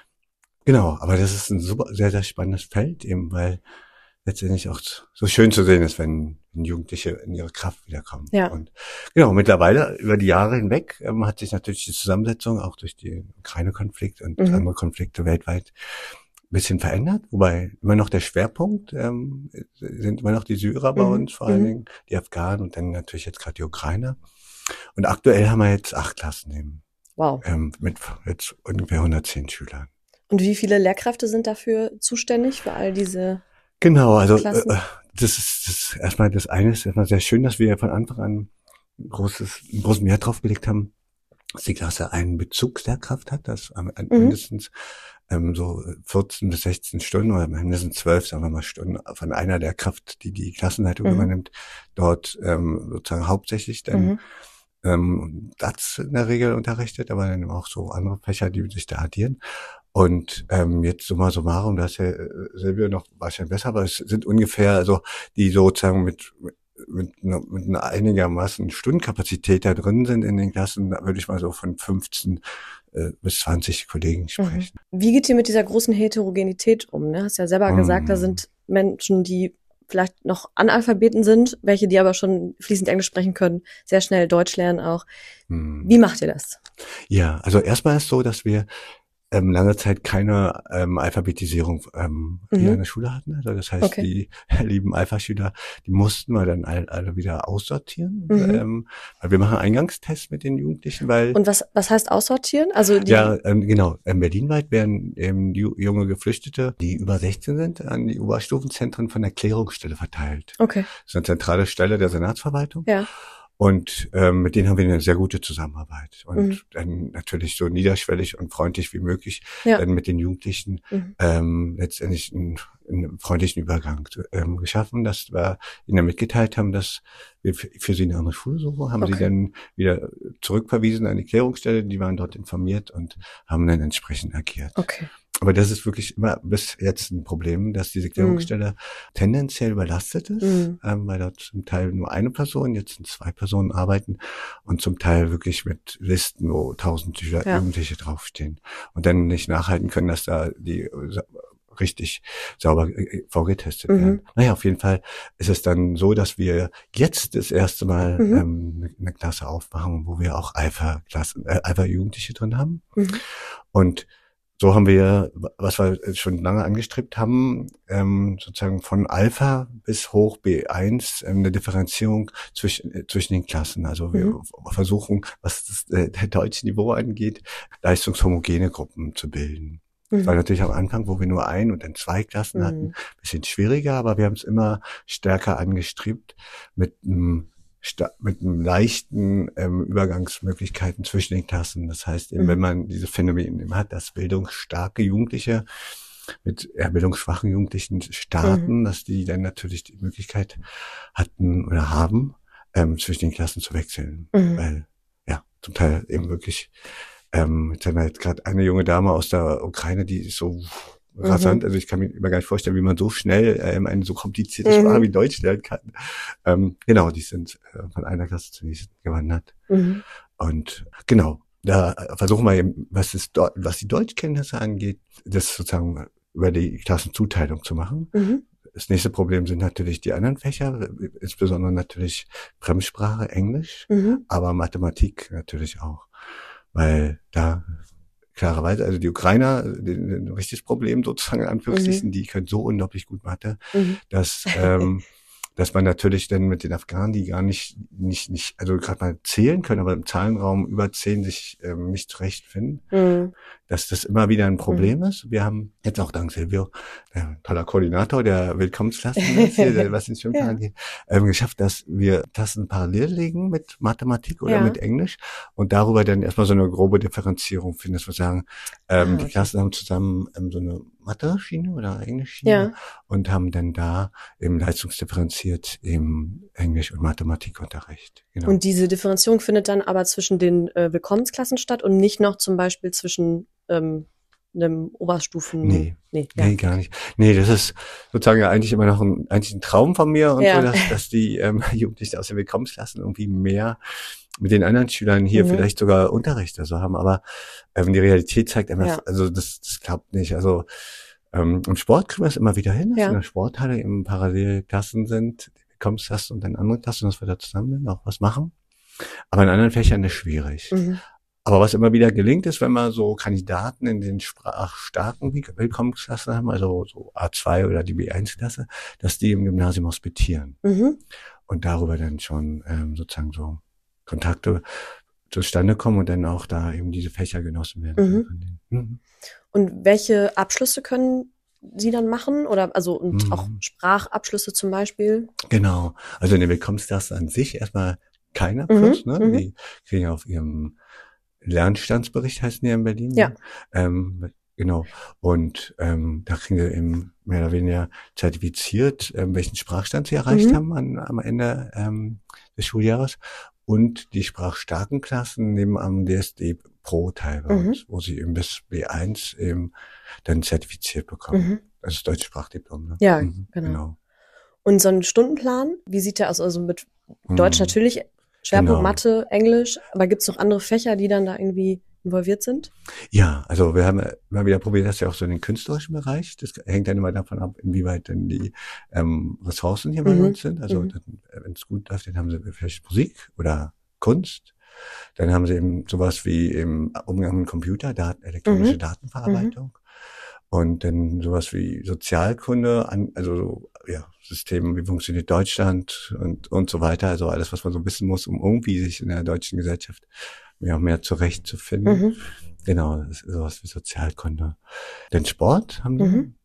Genau, aber das ist ein super, sehr, sehr spannendes Feld eben, weil letztendlich auch so schön zu sehen ist, wenn, wenn Jugendliche in ihre Kraft wiederkommen. Ja. Und genau, mittlerweile über die Jahre hinweg ähm, hat sich natürlich die Zusammensetzung auch durch den Ukraine-Konflikt und Mhm. andere Konflikte weltweit ein bisschen verändert, wobei immer noch der Schwerpunkt ähm, sind immer noch die Syrer bei Mhm. uns, vor allen Mhm. Dingen die Afghanen und dann natürlich jetzt gerade die Ukrainer. Und aktuell haben wir jetzt acht Klassen eben, Wow. ähm, mit jetzt ungefähr hundertzehn Schülern. Und wie viele Lehrkräfte sind dafür zuständig für all diese? Genau, also Klassen. äh, das ist, das ist erstmal das eine ist erstmal sehr schön, dass wir von Anfang an ein großes, einen großen Wert drauf gelegt haben, dass die Klasse einen Bezugslehrkraft hat, das am- an Mhm. mindestens ähm, so vierzehn bis sechzehn Stunden oder mindestens zwölf, sagen wir mal, Stunden von einer Lehrkraft, die die Klassenleitung Mhm. übernimmt, dort ähm, sozusagen hauptsächlich dann Mhm. ähm, Satz in der Regel unterrichtet, aber dann auch so andere Fächer, die sich da addieren. Und ähm, jetzt summa summarum, das ist ja äh, Silvio noch wahrscheinlich besser, aber es sind ungefähr, also die sozusagen mit mit mit einer, mit einer einigermaßen Stundenkapazität da drin sind in den Klassen, da würde ich mal so von fünfzehn äh, bis zwanzig Kollegen sprechen. Mhm. Wie geht ihr mit dieser großen Heterogenität um? Ne? Hast ja selber Mm. gesagt, da sind Menschen, die vielleicht noch Analphabeten sind, welche, die aber schon fließend Englisch sprechen können, sehr schnell Deutsch lernen auch. Hm. Wie macht ihr das? Ja, also erstmal ist so, dass wir ähm, lange Zeit keine ähm, Alphabetisierung ähm, hier Mhm. an der Schule hatten. Also das heißt, Okay. die lieben Alpha-Schüler, die mussten wir dann alle, alle wieder aussortieren. Mhm. Ähm, weil wir machen Eingangstests mit den Jugendlichen, weil Und was, was heißt aussortieren? Also die, ja, ähm, genau. Ähm, berlinweit werden ähm, die junge Geflüchtete, die über sechzehn sind, an die Oberstufenzentren von der Klärungsstelle verteilt. okay, Das ist eine zentrale Stelle der Senatsverwaltung. ja. Und ähm, mit denen haben wir eine sehr gute Zusammenarbeit. Und Mhm. dann natürlich so niederschwellig und freundlich wie möglich Ja. dann mit den Jugendlichen Mhm. ähm, letztendlich einen, einen freundlichen Übergang ähm, geschaffen, dass wir ihnen mitgeteilt haben, dass wir für, für sie eine andere Schule suchen, haben Okay. sie dann wieder zurückverwiesen an die Klärungsstelle, die waren dort informiert und haben dann entsprechend agiert. Okay. Aber das ist wirklich immer bis jetzt ein Problem, dass diese Klärungsstelle tendenziell überlastet ist, Mhm. ähm, weil dort zum Teil nur eine Person, jetzt sind zwei Personen arbeiten und zum Teil wirklich mit Listen, wo tausend Schüler- Ja. Jugendliche draufstehen und dann nicht nachhalten können, dass da die äh, sa- richtig sauber äh, vorgetestet Mhm. werden. Naja, auf jeden Fall ist es dann so, dass wir jetzt das erste Mal Mhm. ähm, eine Klasse aufmachen, wo wir auch Alpha-Klassen, äh, Alpha-Jugendliche drin haben. Mhm. Und so haben wir, was wir schon lange angestrebt haben, ähm, sozusagen von Alpha bis hoch B eins ähm, eine Differenzierung zwischen, äh, zwischen den Klassen. Also wir Mhm. versuchen, was das äh, der deutsche Niveau angeht, leistungshomogene Gruppen zu bilden. Das war Mhm. natürlich am Anfang, wo wir nur ein und dann zwei Klassen hatten, Mhm. bisschen schwieriger, aber wir haben es immer stärker angestrebt mit einem sta- mit einem leichten ähm, Übergangsmöglichkeiten zwischen den Klassen. Das heißt, eben, Mhm. wenn man diese Phänomene eben hat, dass bildungsstarke Jugendliche mit eher bildungsschwachen Jugendlichen starten, dass die dann natürlich die Möglichkeit hatten oder haben, ähm, zwischen den Klassen zu wechseln. Mhm. Weil, ja, zum Teil eben wirklich, ähm, jetzt haben wir jetzt gerade eine junge Dame aus der Ukraine, die ist so rasant, also ich kann mir immer gar nicht vorstellen, wie man so schnell ähm, eine so komplizierte Mhm. Sprache wie Deutsch lernen kann. Ähm, genau, die sind äh, von einer Klasse zur nächsten gewandert. Mhm. Und genau, da versuchen wir eben, was, es dort, was die Deutschkenntnisse angeht, das sozusagen über die Klassenzuteilung zu machen. Mhm. Das nächste Problem sind natürlich die anderen Fächer, insbesondere natürlich Fremdsprache, Englisch, Mhm. aber Mathematik natürlich auch. Weil da klarerweise, also die Ukrainer, ein richtiges Problem sozusagen in Anführungsstrichen, Mhm. die können so unglaublich gut Mathe, Mhm. dass ähm, dass man natürlich dann mit den Afghanen, die gar nicht, nicht, nicht, also gerade mal zählen können, aber im Zahlenraum über zehn sich ähm, nicht zurechtfinden, Mhm. dass das immer wieder ein Problem ist. Wir haben jetzt auch dank Silvio, der toller Koordinator der Willkommensklassen, ist hier, der, was den Schwimmverein Ja. angeht, ähm, geschafft, dass wir Klassen parallel legen mit Mathematik oder Ja. mit Englisch und darüber dann erstmal so eine grobe Differenzierung finden, dass wir sagen, ähm, Ah, die okay. Klassen haben zusammen ähm, so eine Mathe-Schiene oder Englisch-Schiene Ja. und haben dann da eben leistungsdifferenziert im Englisch- und Mathematikunterricht. Genau. Und diese Differenzierung findet dann aber zwischen den äh, Willkommensklassen statt und nicht noch zum Beispiel zwischen ähm, einem Oberstufen. Nee. nee, ja. Nee, gar nicht. Nee, das ist sozusagen ja eigentlich immer noch ein, eigentlich ein Traum von mir und Ja. so, dass, dass die ähm, Jugendlichen aus den Willkommensklassen irgendwie mehr mit den anderen Schülern hier Mhm. vielleicht sogar Unterricht oder so haben, aber ähm, die Realität zeigt immer, Ja. also das, das klappt nicht. Also ähm, im Sport kriegen wir es immer wieder hin, dass Ja. in der Sporthalle eben parallel Klassen sind, die Willkommensklassen und dann andere Klassen, dass wir da zusammen auch was machen. Aber in anderen Fächern ist schwierig. Mhm. Aber was immer wieder gelingt, ist, wenn wir so Kandidaten in den sprachstarken Willkommensklassen haben, also so A zwei oder die B eins Klasse, dass die im Gymnasium hospitieren Mhm. und darüber dann schon ähm, sozusagen so Kontakte zustande kommen und dann auch da eben diese Fächer genossen werden. Mhm. Von denen. Mhm. Und welche Abschlüsse können Sie dann machen? Oder also und Mhm. auch Sprachabschlüsse zum Beispiel? Genau. Also in der Willkommensklasse an sich erstmal kein Abschluss, Mhm, ne? mhm. Die kriegen auf ihrem Lernstandsbericht, heißen die ja in Berlin. Ja. Ne? Ähm, genau. Und ähm, da kriegen wir eben mehr oder weniger zertifiziert, ähm, welchen Sprachstand sie erreicht Mhm. haben an, am Ende ähm, des Schuljahres. und die sprachstarken Klassen nehmen am D S D Pro teil bei Mhm. uns, wo sie eben bis B eins eben dann zertifiziert bekommen. Mhm. Das ist deutsches Sprachdiplom, ne? Ja, Mhm, genau. genau. Und so ein Stundenplan, wie sieht der aus? Also mit Deutsch Mhm. natürlich, Schwerpunkt Genau. Mathe, Englisch, aber gibt's noch andere Fächer, die dann da irgendwie involviert sind? Ja, also wir haben immer wieder probiert, das ja auch so in den künstlerischen Bereich. Das hängt dann immer davon ab, inwieweit denn die ähm, Ressourcen hier bei Mhm. uns sind. Also Mhm. wenn es gut läuft, dann haben sie vielleicht Musik oder Kunst. Dann haben sie eben sowas wie im Umgang mit Computer, Daten, elektronische Mhm. Datenverarbeitung. Und dann sowas wie Sozialkunde, an, also so, ja, Systeme, wie funktioniert Deutschland und und so weiter. Also alles, was man so wissen muss, um irgendwie sich in der deutschen Gesellschaft mehr mehr zurechtzufinden. Mhm. Genau, das ist sowas wie Sozialkunde. Den Sport haben wir. Mhm.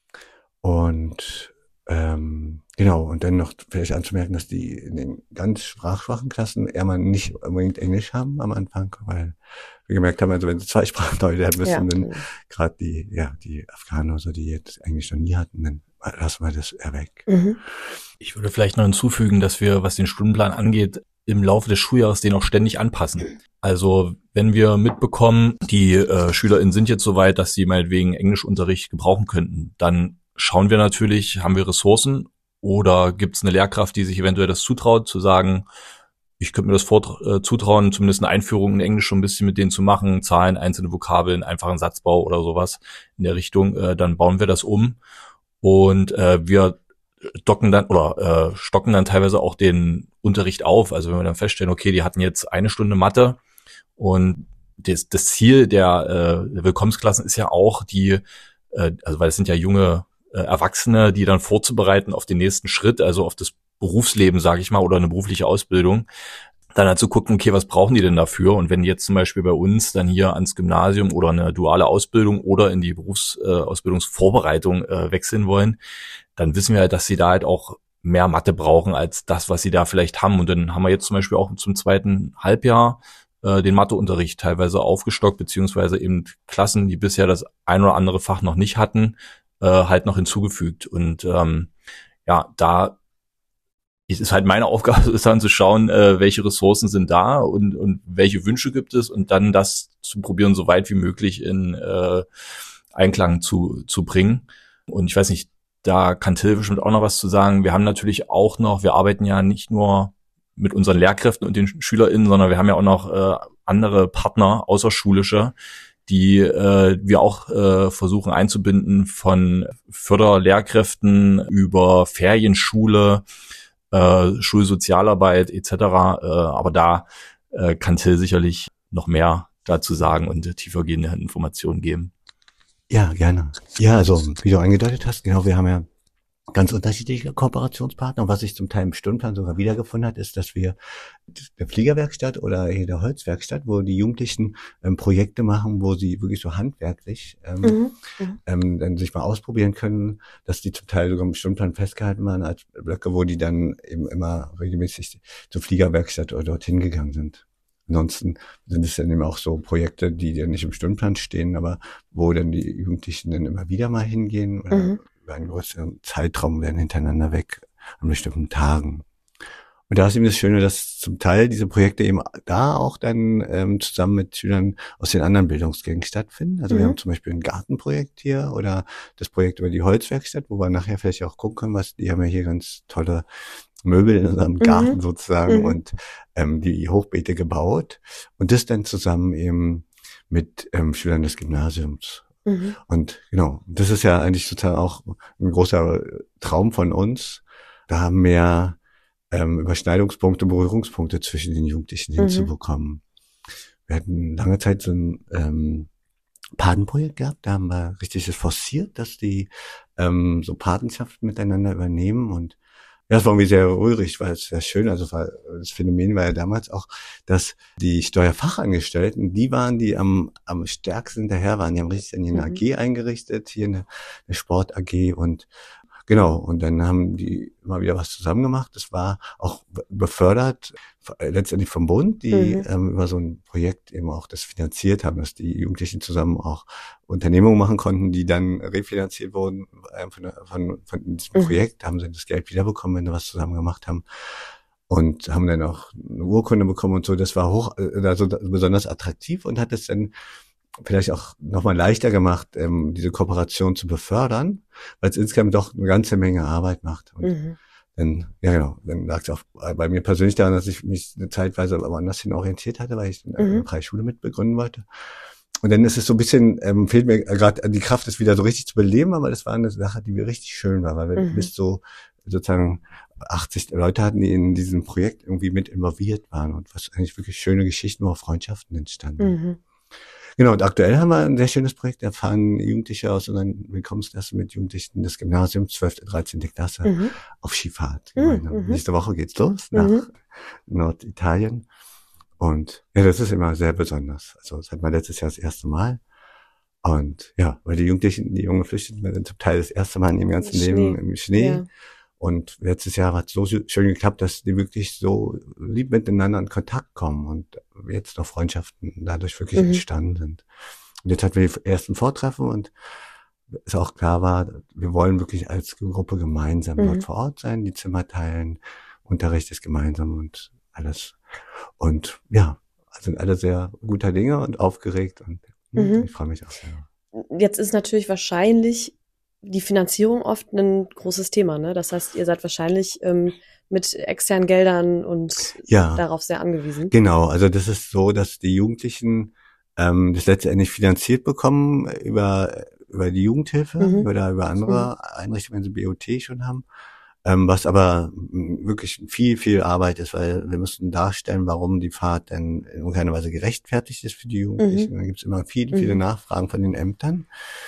Und ähm, genau, und dann noch vielleicht anzumerken, dass die in den ganz sprachschwachen Klassen eher mal nicht unbedingt Englisch haben am Anfang, weil wir gemerkt haben, also wenn sie zwei Sprachen neu lernen müssen, Ja. dann gerade die, ja, die Afghaner oder so, die jetzt Englisch noch nie hatten, dann lassen wir das eher weg. Mhm. Ich würde vielleicht noch hinzufügen, dass wir, was den Stundenplan angeht, im Laufe des Schuljahres den auch ständig anpassen. Also wenn wir mitbekommen, die äh, SchülerInnen sind jetzt so weit, dass sie meinetwegen Englischunterricht gebrauchen könnten, dann schauen wir natürlich, haben wir Ressourcen oder gibt es eine Lehrkraft, die sich eventuell das zutraut, zu sagen, ich könnte mir das vor, äh, zutrauen, zumindest eine Einführung in Englisch schon ein bisschen mit denen zu machen, Zahlen, einzelne Vokabeln, einfachen Satzbau oder sowas in der Richtung, äh, dann bauen wir das um und äh, wir docken dann oder äh, stocken dann teilweise auch den Unterricht auf. Also wenn wir dann feststellen, okay, die hatten jetzt eine Stunde Mathe und das, das Ziel der, äh, der Willkommensklassen ist ja auch die, äh, also weil es sind ja junge äh, Erwachsene, die dann vorzubereiten auf den nächsten Schritt, also auf das Berufsleben, sage ich mal, oder eine berufliche Ausbildung, dann halt zu gucken, okay, was brauchen die denn dafür? Und wenn die jetzt zum Beispiel bei uns dann hier ans Gymnasium oder eine duale Ausbildung oder in die Berufsausbildungsvorbereitung äh, wechseln wollen, dann wissen wir halt, dass sie da halt auch mehr Mathe brauchen als das, was sie da vielleicht haben. Und dann haben wir jetzt zum Beispiel auch zum zweiten Halbjahr äh, den Matheunterricht teilweise aufgestockt, beziehungsweise eben Klassen, die bisher das ein oder andere Fach noch nicht hatten, äh, halt noch hinzugefügt. Und ähm, ja, da es ist halt meine Aufgabe, ist dann zu schauen, äh, welche Ressourcen sind da und, und welche Wünsche gibt es und dann das zu probieren, so weit wie möglich in äh, Einklang zu, zu bringen. Und ich weiß nicht, da kann Till bestimmt auch noch was zu sagen. Wir haben natürlich auch noch, wir arbeiten ja nicht nur mit unseren Lehrkräften und den SchülerInnen, sondern wir haben ja auch noch äh, andere Partner, außerschulische, die äh, wir auch äh, versuchen einzubinden, von Förderlehrkräften über Ferienschule, Äh, Schulsozialarbeit et cetera. Äh, aber da äh, kann Till sicherlich noch mehr dazu sagen und äh, tiefergehende Informationen geben. Ja, gerne. Ja, also wie du angedeutet hast, genau, wir haben ja ganz unterschiedliche Kooperationspartner. Und was sich zum Teil im Stundenplan sogar wiedergefunden hat, ist, dass wir der Fliegerwerkstatt oder hier der Holzwerkstatt, wo die Jugendlichen ähm, Projekte machen, wo sie wirklich so handwerklich ähm, Mhm. Mhm. ähm, dann sich mal ausprobieren können, dass die zum Teil sogar im Stundenplan festgehalten waren als Blöcke, wo die dann eben immer regelmäßig zur Fliegerwerkstatt oder dorthin gegangen sind. Ansonsten sind es dann eben auch so Projekte, die dann nicht im Stundenplan stehen, aber wo dann die Jugendlichen dann immer wieder mal hingehen oder Mhm. über einen größeren Zeitraum werden hintereinander weg an bestimmten Tagen. Und da ist eben das Schöne, dass zum Teil diese Projekte eben da auch dann ähm, zusammen mit Schülern aus den anderen Bildungsgängen stattfinden. Also wir Mhm. haben zum Beispiel ein Gartenprojekt hier oder das Projekt über die Holzwerkstatt, wo wir nachher vielleicht auch gucken können, was, die haben ja hier ganz tolle Möbel in unserem Garten Mhm. sozusagen Mhm. und ähm, die Hochbeete gebaut und das dann zusammen eben mit ähm, Schülern des Gymnasiums. Mhm. Und genau, das ist ja eigentlich sozusagen auch ein großer Traum von uns, da mehr ähm, Überschneidungspunkte, Berührungspunkte zwischen den Jugendlichen Mhm. hinzubekommen. Wir hatten lange Zeit so ein ähm, Patenprojekt gehabt, da haben wir richtig das forciert, dass die ähm, so Patenschaften miteinander übernehmen und ja, das war irgendwie sehr rührig, weil es sehr schön, also war, das Phänomen war ja damals auch, dass die Steuerfachangestellten, die waren, die am am stärksten hinterher waren, die haben richtig dann hier eine Mhm. A G eingerichtet, hier eine, eine Sport-A G und genau, und dann haben die immer wieder was zusammen gemacht. Das war auch befördert, äh, letztendlich vom Bund, die Mhm. ähm, über so ein Projekt eben auch das finanziert haben, dass die Jugendlichen zusammen auch Unternehmungen machen konnten, die dann refinanziert wurden äh, von, von, von diesem Mhm. Projekt, haben sie das Geld wiederbekommen, wenn sie was zusammen gemacht haben. und haben dann auch eine Urkunde bekommen und so. Das war hoch, also besonders attraktiv und hat es dann vielleicht auch nochmal leichter gemacht, ähm, diese Kooperation zu befördern, weil es insgesamt doch eine ganze Menge Arbeit macht. Und Mhm. dann, ja genau, dann lag es auch bei mir persönlich daran, dass ich mich eine Zeitweise woanders hin orientiert hatte, weil ich eine Mhm. freie Schule mitbegründen wollte. Und dann ist es so ein bisschen, ähm, fehlt mir gerade die Kraft, das wieder so richtig zu beleben, aber das war eine Sache, die mir richtig schön war, weil wir Mhm. bis so sozusagen achtzig Leute hatten, die in diesem Projekt irgendwie mit involviert waren und was eigentlich wirklich schöne Geschichten, wo auch Freundschaften entstanden. Mhm. Genau, und aktuell haben wir ein sehr schönes Projekt, da fahren Jugendliche aus unseren Willkommensklassen mit Jugendlichen des Gymnasiums, zwölfte, dreizehnte Klasse, Mhm. auf Skifahrt. Mhm, gemeinsam. mhm. Nächste Woche geht's los nach Mhm. Norditalien. Und ja, das ist immer sehr besonders. Also das hatten wir letztes Jahr das erste Mal. Und ja, weil die Jugendlichen, die jungen Geflüchteten sind zum Teil das erste Mal in ihrem ganzen Schnee. Leben im Schnee. Ja. Und letztes Jahr hat es so schön geklappt, dass die wirklich so lieb miteinander in Kontakt kommen und jetzt noch Freundschaften dadurch wirklich Mhm. entstanden sind. Und jetzt hatten wir die ersten Vortreffen und es auch klar war, wir wollen wirklich als Gruppe gemeinsam Mhm. dort vor Ort sein, die Zimmer teilen, Unterricht ist gemeinsam und alles. Und ja, sind alle sehr guter Dinge und aufgeregt und Mhm. ich freue mich auch sehr. Jetzt ist natürlich wahrscheinlich die Finanzierung oft ein großes Thema, ne? Das heißt, ihr seid wahrscheinlich ähm, mit externen Geldern und Ja. darauf sehr angewiesen. Genau, also das ist so, dass die Jugendlichen ähm, das letztendlich finanziert bekommen über über die Jugendhilfe Mhm. oder über andere Einrichtungen, wenn sie B O T schon haben, ähm, was aber m, wirklich viel, viel Arbeit ist, weil wir müssen darstellen, warum die Fahrt denn in irgendeiner Weise gerechtfertigt ist für die Jugendlichen. Mhm. Da gibt es immer viele, viele Mhm. Nachfragen von den Ämtern.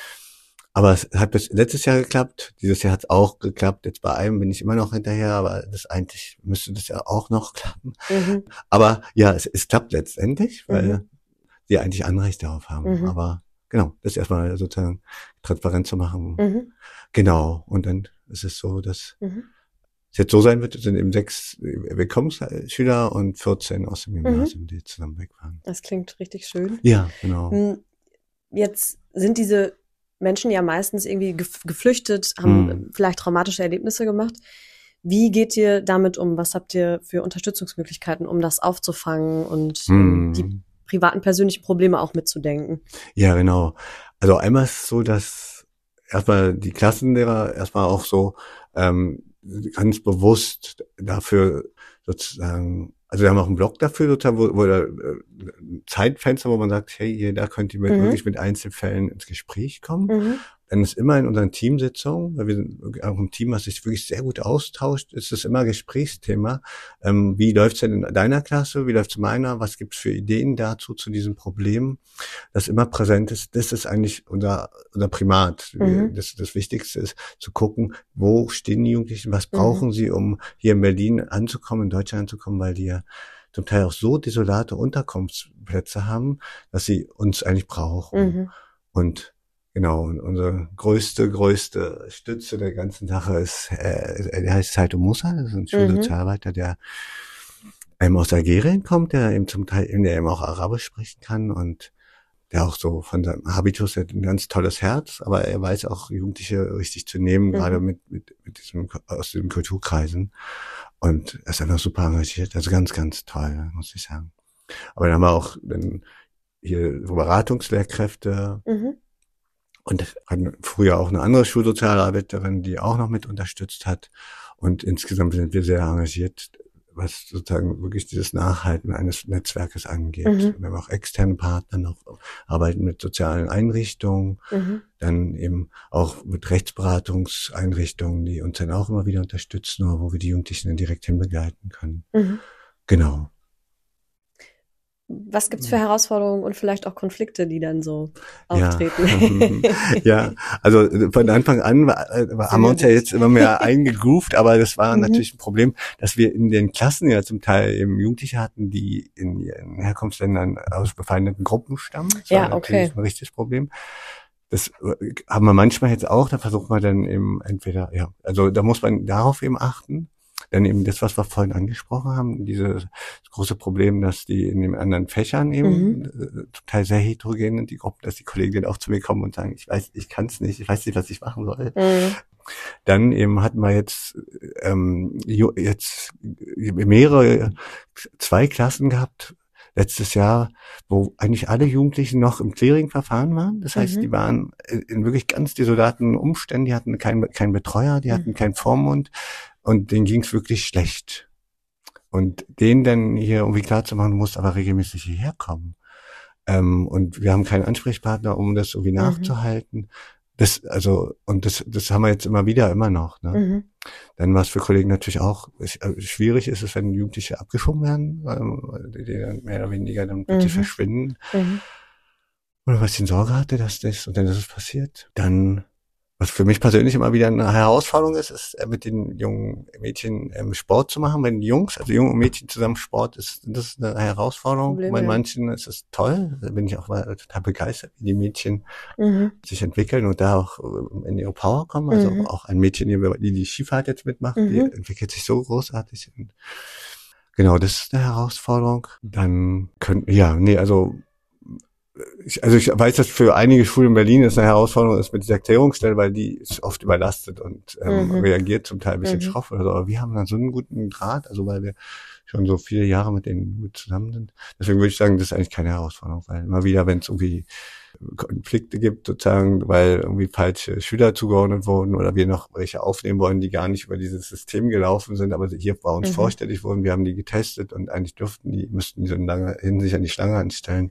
Aber es hat bis letztes Jahr geklappt. Dieses Jahr hat es auch geklappt. Jetzt bei einem bin ich immer noch hinterher, aber das eigentlich müsste das ja auch noch klappen. Mhm. Aber ja, es, es klappt letztendlich, weil Mhm. die eigentlich Anrecht darauf haben. Mhm. Aber genau, das erstmal sozusagen transparent zu machen. Mhm. Genau. Und dann ist es so, dass Mhm. es jetzt so sein wird, es sind eben sechs Willkommensschüler und vierzehn aus dem Gymnasium, die zusammen weg waren. Das klingt richtig schön. Ja, genau. Hm, Jetzt sind diese Menschen ja meistens irgendwie gef- geflüchtet, haben Hm. vielleicht traumatische Erlebnisse gemacht. Wie geht ihr damit um? Was habt ihr für Unterstützungsmöglichkeiten, um das aufzufangen und ähm, Hm. die privaten, persönlichen Probleme auch mitzudenken? Ja, genau. Also einmal ist es so, dass erstmal die Klassenlehrer erstmal auch so ähm, ganz bewusst dafür sozusagen, also wir haben auch einen Blog dafür sozusagen, wo, wo da, äh, Zeitfenster, wo man sagt, hey, hier, da könnt ihr mit, Mhm. wirklich mit Einzelfällen ins Gespräch kommen. Mhm. Dann ist immer in unseren Teamsitzungen, weil wir sind auch ein Team, was sich wirklich sehr gut austauscht, ist es immer Gesprächsthema. Ähm, wie läuft's denn in deiner Klasse? Wie läuft's in meiner? Was gibt's für Ideen dazu, zu diesem Problem? Das immer präsent ist, das ist eigentlich unser, unser Primat. Mhm. Das, das Wichtigste ist, zu gucken, wo stehen die Jugendlichen? Was brauchen sie, um hier in Berlin anzukommen, in Deutschland anzukommen, weil die ja zum Teil auch so desolate Unterkunftsplätze haben, dass sie uns eigentlich brauchen. Mhm. Und genau, und unsere größte, größte Stütze der ganzen Sache ist, äh, der heißt Saito Musa, das ist ein Schulsozialarbeiter, der ähm, aus Algerien kommt, der eben zum Teil, der eben auch Arabisch sprechen kann und der auch so von seinem Habitus hat ein ganz tolles Herz, aber er weiß auch, Jugendliche richtig zu nehmen, Mhm. gerade mit, mit, mit diesem, aus den Kulturkreisen. Und er ist einfach super engagiert, also ganz, ganz toll, muss ich sagen. Aber dann haben wir auch dann hier so Beratungslehrkräfte, Mhm. und hatten früher auch eine andere Schulsozialarbeiterin, die auch noch mit unterstützt hat. Und insgesamt sind wir sehr engagiert, was sozusagen wirklich dieses Nachhalten eines Netzwerkes angeht. Mhm. Wir haben auch externe Partner noch, arbeiten mit sozialen Einrichtungen, Mhm. dann eben auch mit Rechtsberatungseinrichtungen, die uns dann auch immer wieder unterstützen, oder wo wir die Jugendlichen dann direkt hinbegleiten können. Mhm. Genau. Was gibt's für Herausforderungen und vielleicht auch Konflikte, die dann so Ja. auftreten? Ja, also von Anfang an war, äh, haben wir uns ja jetzt immer mehr eingegroovt, aber das war Mhm. natürlich ein Problem, dass wir in den Klassen ja zum Teil eben Jugendliche hatten, die in ihren Herkunftsländern aus befeindeten Gruppen stammen. Das Ja, war natürlich okay. ein richtiges Problem. Das äh, haben wir manchmal jetzt auch, da versucht man dann eben entweder, ja, also da muss man darauf eben achten. Dann eben das, was wir vorhin angesprochen haben, dieses große Problem, dass die in den anderen Fächern eben Mhm. äh, zum Teil sehr heterogen sind, die Gruppen, dass die Kolleginnen auch zu mir kommen und sagen, ich weiß, ich kann es nicht, ich weiß nicht, was ich machen soll. Mhm. dann eben hatten wir jetzt ähm, ju- jetzt mehrere, zwei Klassen gehabt letztes Jahr, wo eigentlich alle Jugendlichen noch im Clearing-Verfahren waren. Das heißt, Mhm. die waren in in wirklich ganz desolaten Umständen. Die hatten keinen keinen Betreuer, die hatten Mhm. keinen Vormund und denen ging's wirklich schlecht. Und denen dann hier irgendwie klarzumachen, du musst aber regelmäßig hierher kommen. Ähm, und wir haben keinen Ansprechpartner, um das irgendwie Mhm. nachzuhalten. Das, also, und das, das haben wir jetzt immer wieder, immer noch, ne? Mhm. Dann was für Kollegen natürlich auch sch- äh, schwierig ist, ist, wenn Jugendliche abgeschoben werden, ähm, die die dann mehr oder weniger dann plötzlich Mhm. verschwinden. Mhm. Oder was ich in Sorge hatte, dass das, und dann ist es passiert. Dann, was für mich persönlich immer wieder eine Herausforderung ist, ist äh, mit den jungen Mädchen ähm, Sport zu machen. Wenn die Jungs, also Junge und Mädchen zusammen Sport, ist das ist eine Herausforderung. Problem, Bei ja. manchen ist es toll. Da bin ich auch mal total begeistert, wie die Mädchen Mhm. sich entwickeln und da auch äh, in ihre Power kommen. Also Mhm. auch ein Mädchen, die die Skifahrt jetzt mitmacht, die Mhm. entwickelt sich so großartig. Und genau, das ist eine Herausforderung. Dann können, ja, nee, also ich, also ich weiß, dass für einige Schulen in Berlin es eine Herausforderung ist mit dieser Erklärungsstelle, weil die ist oft überlastet und ähm, Mhm. reagiert zum Teil ein bisschen Mhm. schroff oder so. Aber wir haben dann so einen guten Draht, also weil wir schon so viele Jahre mit denen gut zusammen sind. Deswegen würde ich sagen, das ist eigentlich keine Herausforderung, weil immer wieder, wenn es irgendwie Konflikte gibt, sozusagen, weil irgendwie falsche Schüler zugeordnet wurden oder wir noch welche aufnehmen wollen, die gar nicht über dieses System gelaufen sind, aber hier bei uns Mhm. vorstellig wurden, wir haben die getestet und eigentlich dürften die, müssten die so in langer Hinsicht an die Schlange anstellen.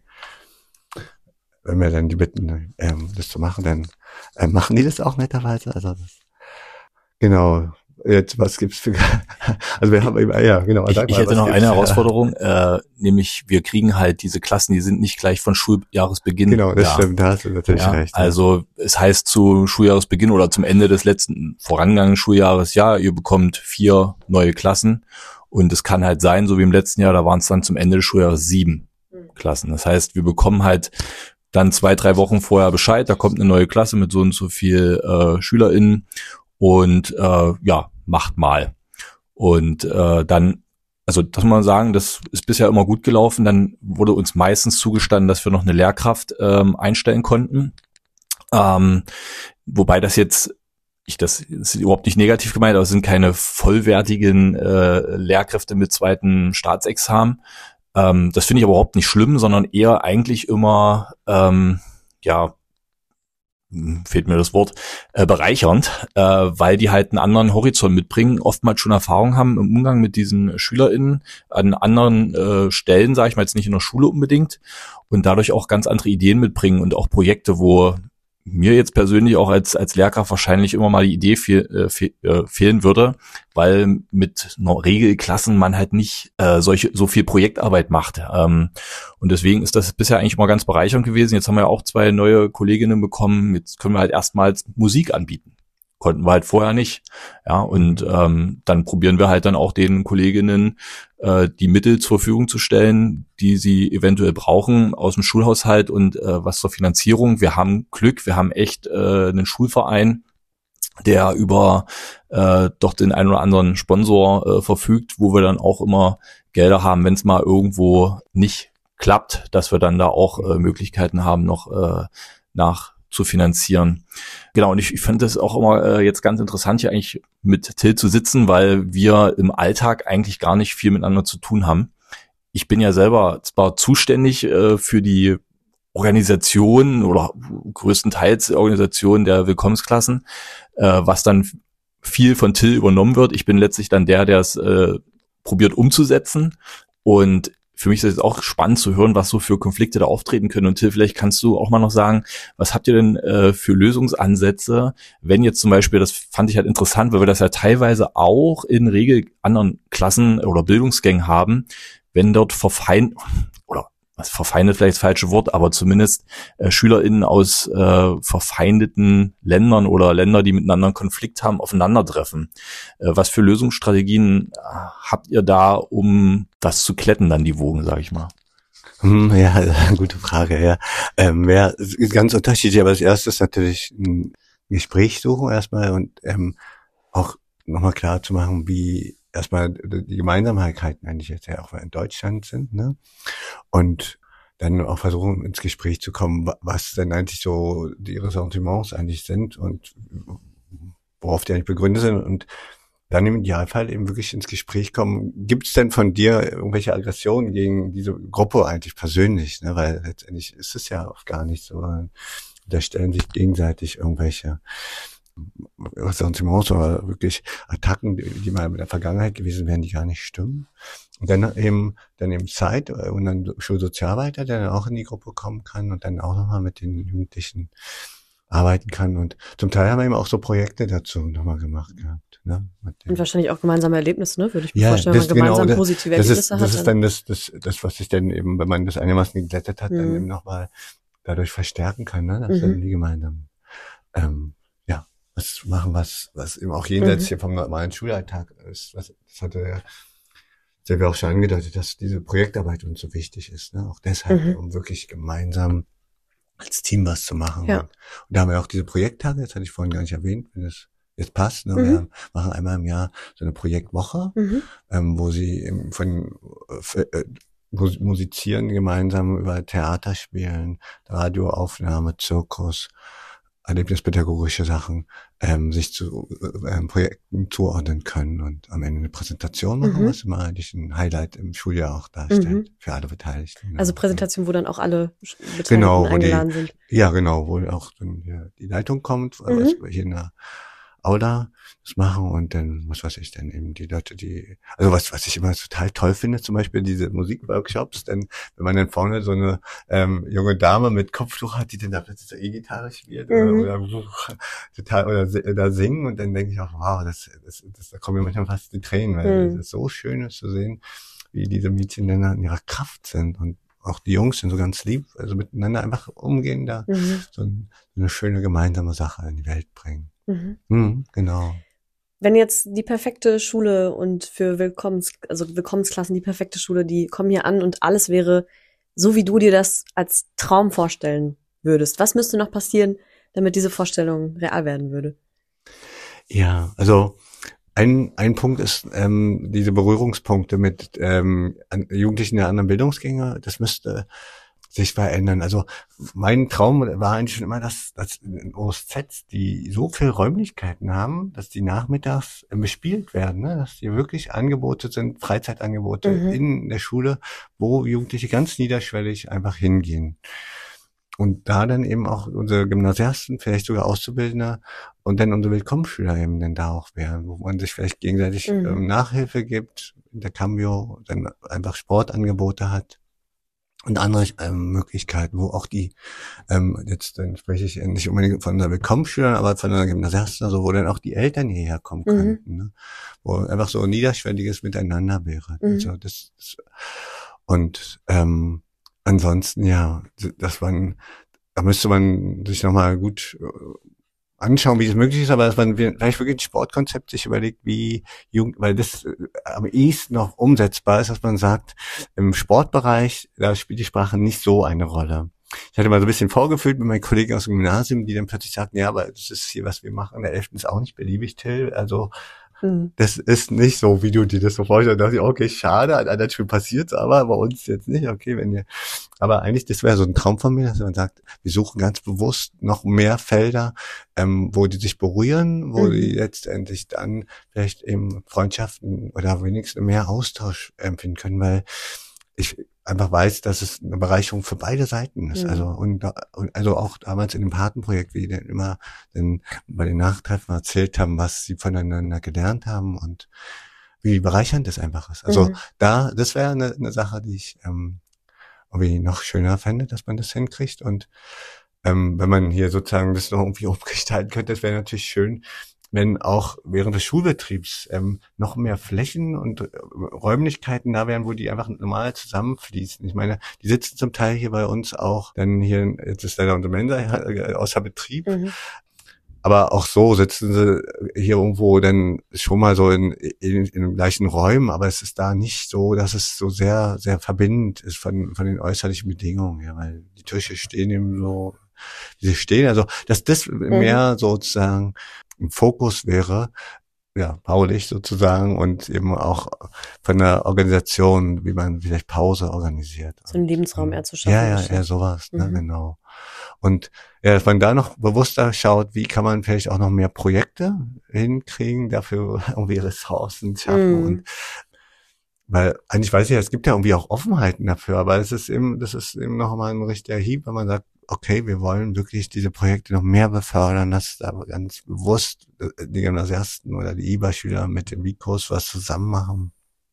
Wenn wir dann die bitten, ähm, das zu machen, dann ähm, machen die das auch netterweise. Also das, genau. Jetzt was gibt's für? Also wir haben eben, ja genau. Ich, Sag ich mal, hätte was noch gibt's? eine Herausforderung, äh, nämlich wir kriegen halt diese Klassen, die sind nicht gleich von Schuljahresbeginn. Genau, das da. stimmt. Da hast du natürlich Ja, recht. Ja. also es heißt zu Schuljahresbeginn oder zum Ende des letzten vorangegangenen Schuljahres, ja, ihr bekommt vier neue Klassen und es kann halt sein, so wie im letzten Jahr, da waren es dann zum Ende des Schuljahres sieben Klassen. Das heißt, wir bekommen halt dann zwei, drei Wochen vorher Bescheid, da kommt eine neue Klasse mit so und so viel äh, SchülerInnen und äh, ja, macht mal. Und äh, dann, also das muss man sagen, das ist bisher immer gut gelaufen. Dann wurde uns meistens zugestanden, dass wir noch eine Lehrkraft ähm, einstellen konnten. Ähm, wobei das jetzt, ich das, das ist überhaupt nicht negativ gemeint, aber es sind keine vollwertigen äh, Lehrkräfte mit zweiten Staatsexamen. Ähm, das finde ich aber überhaupt nicht schlimm, sondern eher eigentlich immer, ähm, ja, fehlt mir das Wort, äh, bereichernd, äh, weil die halt einen anderen Horizont mitbringen, oftmals schon Erfahrung haben im Umgang mit diesen SchülerInnen an anderen äh, Stellen, sage ich mal jetzt nicht in der Schule unbedingt, und dadurch auch ganz andere Ideen mitbringen und auch Projekte, wo mir jetzt persönlich auch als als Lehrkraft wahrscheinlich immer mal die Idee fehl, äh, fehl, äh, fehlen würde, weil mit einer Regelklassen man halt nicht äh, solche so viel Projektarbeit macht. Ähm, und deswegen ist das bisher eigentlich immer ganz bereichernd gewesen. Jetzt haben wir ja auch zwei neue Kolleginnen bekommen. Jetzt können wir halt erstmals Musik anbieten. Konnten wir halt vorher nicht. Ja, und ähm, dann probieren wir halt dann auch den Kolleginnen äh, die Mittel zur Verfügung zu stellen, die sie eventuell brauchen aus dem Schulhaushalt und äh, was zur Finanzierung. Wir haben Glück, wir haben echt äh, einen Schulverein, der über äh, doch den einen oder anderen Sponsor äh, verfügt, wo wir dann auch immer Gelder haben, wenn es mal irgendwo nicht klappt, dass wir dann da auch äh, Möglichkeiten haben, noch äh, nach zu finanzieren. Genau, und ich, ich finde das auch immer äh, jetzt ganz interessant, hier eigentlich mit Till zu sitzen, weil wir im Alltag eigentlich gar nicht viel miteinander zu tun haben. Ich bin ja selber zwar zuständig äh, für die Organisation oder größtenteils Organisation der Willkommensklassen, äh, was dann viel von Till übernommen wird. Ich bin letztlich dann der, der es äh, probiert umzusetzen, und für mich ist es auch spannend zu hören, was so für Konflikte da auftreten können. Und Till, vielleicht kannst du auch mal noch sagen, was habt ihr denn äh, für Lösungsansätze, wenn jetzt zum Beispiel, das fand ich halt interessant, weil wir das ja teilweise auch in Regel anderen Klassen oder Bildungsgängen haben, wenn dort verfeindet, oder was verfeindet vielleicht das falsche Wort, aber zumindest äh, SchülerInnen aus äh, verfeindeten Ländern oder Länder, die miteinander einen Konflikt haben, aufeinandertreffen. Äh, was für Lösungsstrategien äh, habt ihr da, um das zu glätten, dann die Wogen, sag ich mal? Hm, ja, gute Frage, ja. Ähm, ja, ist ganz unterschiedlich, aber das erste ist natürlich ein Gespräch suchen erstmal und ähm, auch nochmal klar zu machen, wie erstmal die Gemeinsamkeiten eigentlich jetzt ja auch in Deutschland sind, ne? Und dann auch versuchen, ins Gespräch zu kommen, was denn eigentlich so die Ressentiments eigentlich sind und worauf die eigentlich begründet sind und dann im Idealfall eben wirklich ins Gespräch kommen. Gibt es denn von dir irgendwelche Aggressionen gegen diese Gruppe eigentlich persönlich? Ne? Weil letztendlich ist es ja oft gar nicht so. Da stellen sich gegenseitig irgendwelche Ressentiments oder wirklich Attacken, die, die mal in der Vergangenheit gewesen wären, die gar nicht stimmen. Und dann eben, dann eben Zeit und dann Schulsozialarbeiter, der dann auch in die Gruppe kommen kann und dann auch nochmal mit den Jugendlichen arbeiten kann. Und zum Teil haben wir eben auch so Projekte dazu nochmal gemacht gehabt. Ne? Und wahrscheinlich auch gemeinsame Erlebnisse, ne? Würde ich mir ja, vorstellen, wenn man gemeinsam genau, positive das Erlebnisse ist, hat. Das ist dann das, das, das, was sich dann eben, wenn man das einigermaßen geglättet hat, mhm. dann eben nochmal dadurch verstärken kann, ne? Dass mhm. dann die gemeinsam ähm, ja, was machen, was, was eben auch jenseits mhm. hier vom normalen Schulalltag ist. Was, das hatte ja Silvia auch schon angedeutet, dass diese Projektarbeit uns so wichtig ist, ne? Auch deshalb, mhm. um wirklich gemeinsam als Team was zu machen. Ja. Und, und da haben wir auch diese Projekttage, das hatte ich vorhin gar nicht erwähnt, wenn es jetzt passt. Ne? Mhm. Wir machen einmal im Jahr so eine Projektwoche, mhm. ähm, wo sie eben von äh, musizieren gemeinsam, über Theater spielen, Radioaufnahme, Zirkus, erlebnispädagogische Sachen, ähm, sich zu ähm, Projekten zuordnen können und am Ende eine Präsentation machen, mhm. was immer eigentlich ein Highlight im Schuljahr auch darstellt, mhm. für alle Beteiligten. Genau. Also Präsentation, wo dann auch alle Beteiligten genau, eingeladen die, sind. Ja, genau, wo auch dann hier die Leitung kommt, mhm. was wir hier in der Aula das machen und dann, was weiß ich, dann eben die Leute, die, also was, was ich immer total toll finde, zum Beispiel diese Musikworkshops, denn wenn man dann vorne so eine ähm, junge Dame mit Kopftuch hat, die dann da plötzlich so E-Gitarre spielt mhm. oder, oder total oder, oder singen und dann denke ich auch, wow, das, das, das da kommen mir manchmal fast die Tränen, weil es mhm. ist so schön ist zu sehen, wie diese Mädchen dann in ihrer Kraft sind und auch die Jungs sind so ganz lieb, also miteinander einfach umgehen, da mhm. so, ein, so eine schöne gemeinsame Sache in die Welt bringen. Mhm. Mhm, genau. Wenn jetzt die perfekte Schule und für Willkommens, also Willkommensklassen die perfekte Schule, die kommen hier an und alles wäre so, wie du dir das als Traum vorstellen würdest. Was müsste noch passieren, damit diese Vorstellung real werden würde? Ja, also ein ein Punkt ist ähm, diese Berührungspunkte mit ähm, Jugendlichen der anderen Bildungsgänge. Das müsste sich verändern. Also mein Traum war eigentlich schon immer, dass, dass in O S Zs, die so viel Räumlichkeiten haben, dass die nachmittags bespielt werden, ne? Dass die wirklich Angebote sind, Freizeitangebote mhm. in der Schule, wo Jugendliche ganz niederschwellig einfach hingehen. Und da dann eben auch unsere Gymnasiasten, vielleicht sogar Auszubildende und dann unsere Willkommensschüler eben dann da auch wären, wo man sich vielleicht gegenseitig mhm. ähm, Nachhilfe gibt, in der Cambio, dann einfach Sportangebote hat. Und andere ähm, Möglichkeiten, wo auch die, ähm, jetzt dann spreche ich nicht unbedingt von der Willkommensschülern, aber von der Gymnasiasten, also wo dann auch die Eltern hierher kommen mhm. könnten, ne? Wo einfach so ein niederschwelliges Miteinander wäre. Mhm. Also das, das und ähm, ansonsten ja, das man, da müsste man sich nochmal gut anschauen, wie das möglich ist, aber dass man vielleicht wirklich ein Sportkonzept sich überlegt, wie Jugend, weil das äh, am ehesten noch umsetzbar ist, dass man sagt, im Sportbereich, da spielt die Sprache nicht so eine Rolle. Ich hatte mal so ein bisschen vorgefühlt mit meinen Kollegen aus dem Gymnasium, die dann plötzlich sagten, ja, aber das ist hier, was wir machen, in der elften ist auch nicht beliebig, Till, also das ist nicht so, wie du dir das so vorstellst. Da dachte ich, okay, schade, an anderen Schulen passiert's, aber bei uns jetzt nicht. Okay, wenn ihr, aber eigentlich, das wäre so ein Traum von mir, dass man sagt, wir suchen ganz bewusst noch mehr Felder, ähm, wo die sich berühren, wo mhm. die letztendlich dann vielleicht eben Freundschaften oder wenigstens mehr Austausch empfinden können, weil ich einfach weiß, dass es eine Bereicherung für beide Seiten ist. Mhm. Also und, und also auch damals in dem Patenprojekt, wie die dann immer dann bei den Nachtreffen erzählt haben, was sie voneinander gelernt haben und wie bereichernd das einfach ist. Also mhm. da, das wäre eine, eine Sache, die ich ähm, irgendwie noch schöner fände, dass man das hinkriegt. Und ähm, wenn man hier sozusagen das noch irgendwie umgestalten könnte, das wäre natürlich schön, wenn auch während des Schulbetriebs ähm, noch mehr Flächen und äh, Räumlichkeiten da wären, wo die einfach normal zusammenfließen. Ich meine, die sitzen zum Teil hier bei uns auch, dann hier, jetzt ist leider unsere Mensa äh, außer Betrieb, mhm. aber auch so sitzen sie hier irgendwo dann schon mal so in, in, in den gleichen Räumen, aber es ist da nicht so, dass es so sehr, sehr verbindend ist von, von den äußerlichen Bedingungen, ja, weil die Tische stehen eben so, wie sie stehen, also, dass das mhm. mehr sozusagen im Fokus wäre, ja, baulich sozusagen und eben auch von der Organisation, wie man vielleicht Pause organisiert. So einen Lebensraum eher zu schaffen. Ja, ja, eher sowas, ne, mhm. genau. Und ja, dass man da noch bewusster schaut, wie kann man vielleicht auch noch mehr Projekte hinkriegen, dafür irgendwie Ressourcen schaffen Mhm. und weil eigentlich weiß ich ja, es gibt ja irgendwie auch Offenheiten dafür, aber es ist eben, das ist eben noch mal ein richtiger Hieb, wenn man sagt, okay, wir wollen wirklich diese Projekte noch mehr befördern, dass da ganz bewusst die Gymnasiasten oder die I B A-Schüler mit dem Vikos was zusammen machen,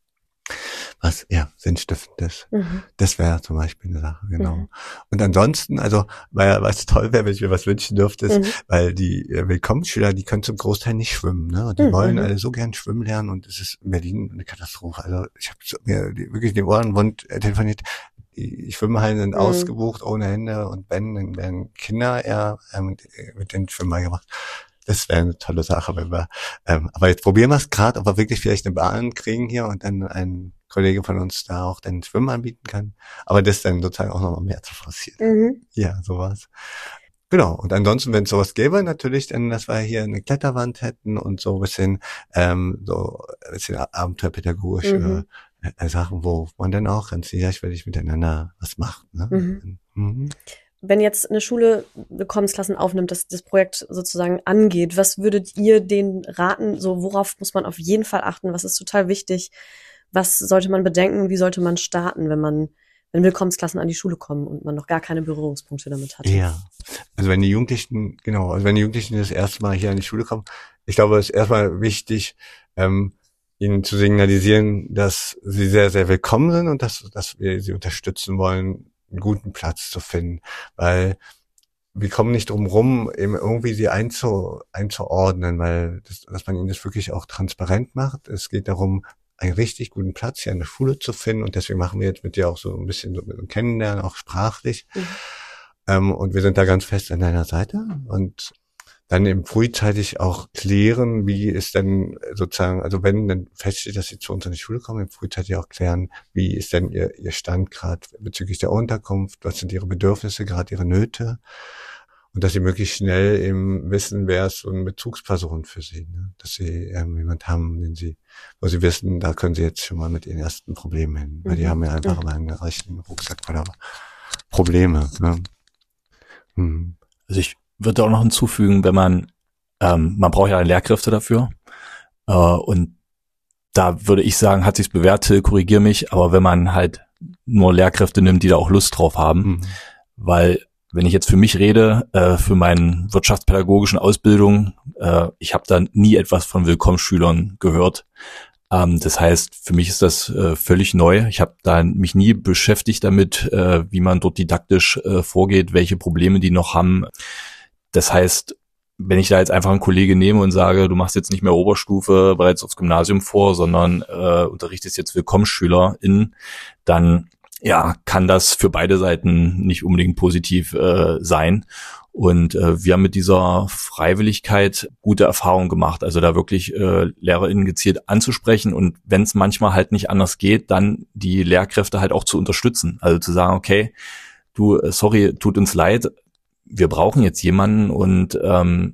was ja sinnstiftend ist. Mhm. Das wäre zum Beispiel eine Sache, genau. Mhm. Und ansonsten, also, weil was toll wäre, wenn ich mir was wünschen dürfte, ist, Mhm. weil die äh, Willkommensschüler, die können zum Großteil nicht schwimmen, ne? Und die Mhm. wollen alle so gern schwimmen lernen und es ist in Berlin eine Katastrophe. Also ich habe so, mir die, wirklich den Ohrenwund äh, telefoniert. Die Schwimmhallen sind Mhm. ausgebucht ohne Hände und wenn, dann werden Kinder eher äh, mit, äh, mit den Schwimmern gemacht. Das wäre eine tolle Sache, wenn wir, ähm, aber jetzt probieren wir es gerade, ob wir wirklich vielleicht eine Bahn kriegen hier und dann ein Kollege von uns da auch den Schwimmen anbieten kann. Aber das dann sozusagen auch nochmal mehr zu forcieren. Mhm. Ja, sowas. Genau. Und ansonsten, wenn es sowas gäbe, natürlich, dann, dass wir hier eine Kletterwand hätten und so ein bisschen, ähm, so ein bisschen abenteuerpädagogische Mhm. äh, Sachen, wo man dann auch ganz niederschwellig miteinander was macht. Ne? Mhm. Mhm. Wenn jetzt eine Schule Willkommensklassen aufnimmt, das das Projekt sozusagen angeht, was würdet ihr denen raten? So, worauf muss man auf jeden Fall achten? Was ist total wichtig? Was sollte man bedenken? Wie sollte man starten, wenn man, wenn Willkommensklassen an die Schule kommen und man noch gar keine Berührungspunkte damit hatte? Ja. Also wenn die Jugendlichen, genau, also wenn die Jugendlichen das erste Mal hier an die Schule kommen, ich glaube, es ist erstmal wichtig, ähm, ihnen zu signalisieren, dass sie sehr, sehr willkommen sind und dass, dass wir sie unterstützen wollen, einen guten Platz zu finden, weil wir kommen nicht drum rum, eben irgendwie sie einzu, einzuordnen, weil das, dass man ihnen das wirklich auch transparent macht. Es geht darum, einen richtig guten Platz hier an der Schule zu finden und deswegen machen wir jetzt mit dir auch so ein bisschen so mit dem Kennenlernen, auch sprachlich. Mhm. Ähm, und wir sind da ganz fest an deiner Seite und dann eben frühzeitig auch klären, wie ist denn sozusagen, also wenn dann feststeht, dass sie zu uns an die Schule kommen, eben frühzeitig auch klären, wie ist denn ihr, ihr Stand gerade bezüglich der Unterkunft, was sind ihre Bedürfnisse, gerade ihre Nöte und dass sie möglichst schnell eben wissen, wer ist so eine Bezugsperson für sie, ne? Dass sie ähm, jemand haben, den sie, wo sie wissen, da können sie jetzt schon mal mit ihren ersten Problemen hin, weil die Mhm. haben ja einfach Mhm. immer einen reichen Rucksack voller Probleme. Ne? Mhm. Also ich würde auch noch hinzufügen, wenn man, ähm, man braucht ja Lehrkräfte dafür, äh, und da würde ich sagen, hat sich's bewährt, Till, korrigier mich, aber wenn man halt nur Lehrkräfte nimmt, die da auch Lust drauf haben, Mhm. weil wenn ich jetzt für mich rede, äh, für meine wirtschaftspädagogischen Ausbildung, äh, ich habe da nie etwas von Willkommensschülern gehört. Ähm, das heißt, für mich ist das äh, völlig neu. Ich habe da mich nie beschäftigt damit, äh, wie man dort didaktisch äh, vorgeht, welche Probleme die noch haben. Das heißt, wenn ich da jetzt einfach einen Kollege nehme und sage, du machst jetzt nicht mehr Oberstufe bereits aufs Gymnasium vor, sondern äh, unterrichtest jetzt WillkommensschülerInnen, dann ja, kann das für beide Seiten nicht unbedingt positiv äh, sein. Und äh, wir haben mit dieser Freiwilligkeit gute Erfahrungen gemacht. Also da wirklich äh, LehrerInnen gezielt anzusprechen und wenn es manchmal halt nicht anders geht, dann die Lehrkräfte halt auch zu unterstützen. Also zu sagen, okay, du, äh, sorry, tut uns leid, wir brauchen jetzt jemanden und ähm,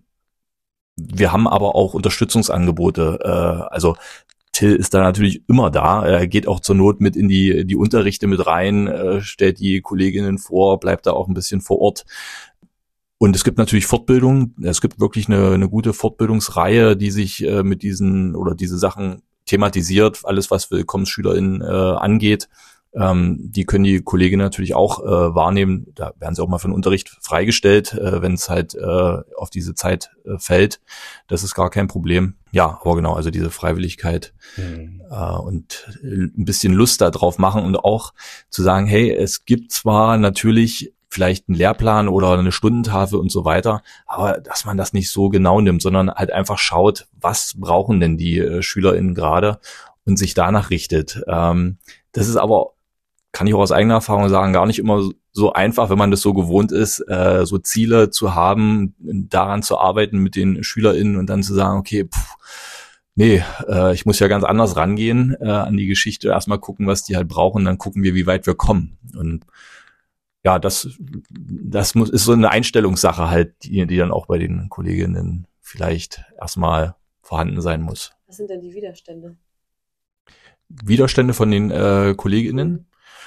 wir haben aber auch Unterstützungsangebote. Äh, also Till ist da natürlich immer da. Er geht auch zur Not mit in die die Unterrichte mit rein, äh, stellt die Kolleginnen vor, bleibt da auch ein bisschen vor Ort. Und es gibt natürlich Fortbildung. Es gibt wirklich eine, eine gute Fortbildungsreihe, die sich äh, mit diesen oder diese Sachen thematisiert. Alles, was WillkommensschülerInnen äh, angeht. Ähm, die können die Kolleginnen natürlich auch äh, wahrnehmen. Da werden sie auch mal für den Unterricht freigestellt, äh, wenn es halt äh, auf diese Zeit äh, fällt. Das ist gar kein Problem. Ja, aber genau, also diese Freiwilligkeit Mhm. äh, und ein bisschen Lust da drauf machen und auch zu sagen, hey, es gibt zwar natürlich vielleicht einen Lehrplan oder eine Stundentafel und so weiter, aber dass man das nicht so genau nimmt, sondern halt einfach schaut, was brauchen denn die äh, SchülerInnen gerade und sich danach richtet. Ähm, das ist aber, kann ich auch aus eigener Erfahrung sagen, gar nicht immer so einfach, wenn man das so gewohnt ist, äh, so Ziele zu haben, daran zu arbeiten mit den SchülerInnen und dann zu sagen, okay, pff, nee, äh, ich muss ja ganz anders rangehen äh, an die Geschichte, erstmal gucken, was die halt brauchen, dann gucken wir, wie weit wir kommen. Und ja, das, das muss, ist so eine Einstellungssache halt, die, die dann auch bei den Kolleginnen vielleicht erstmal vorhanden sein muss. Was sind denn die Widerstände? Widerstände von den äh, KollegInnen?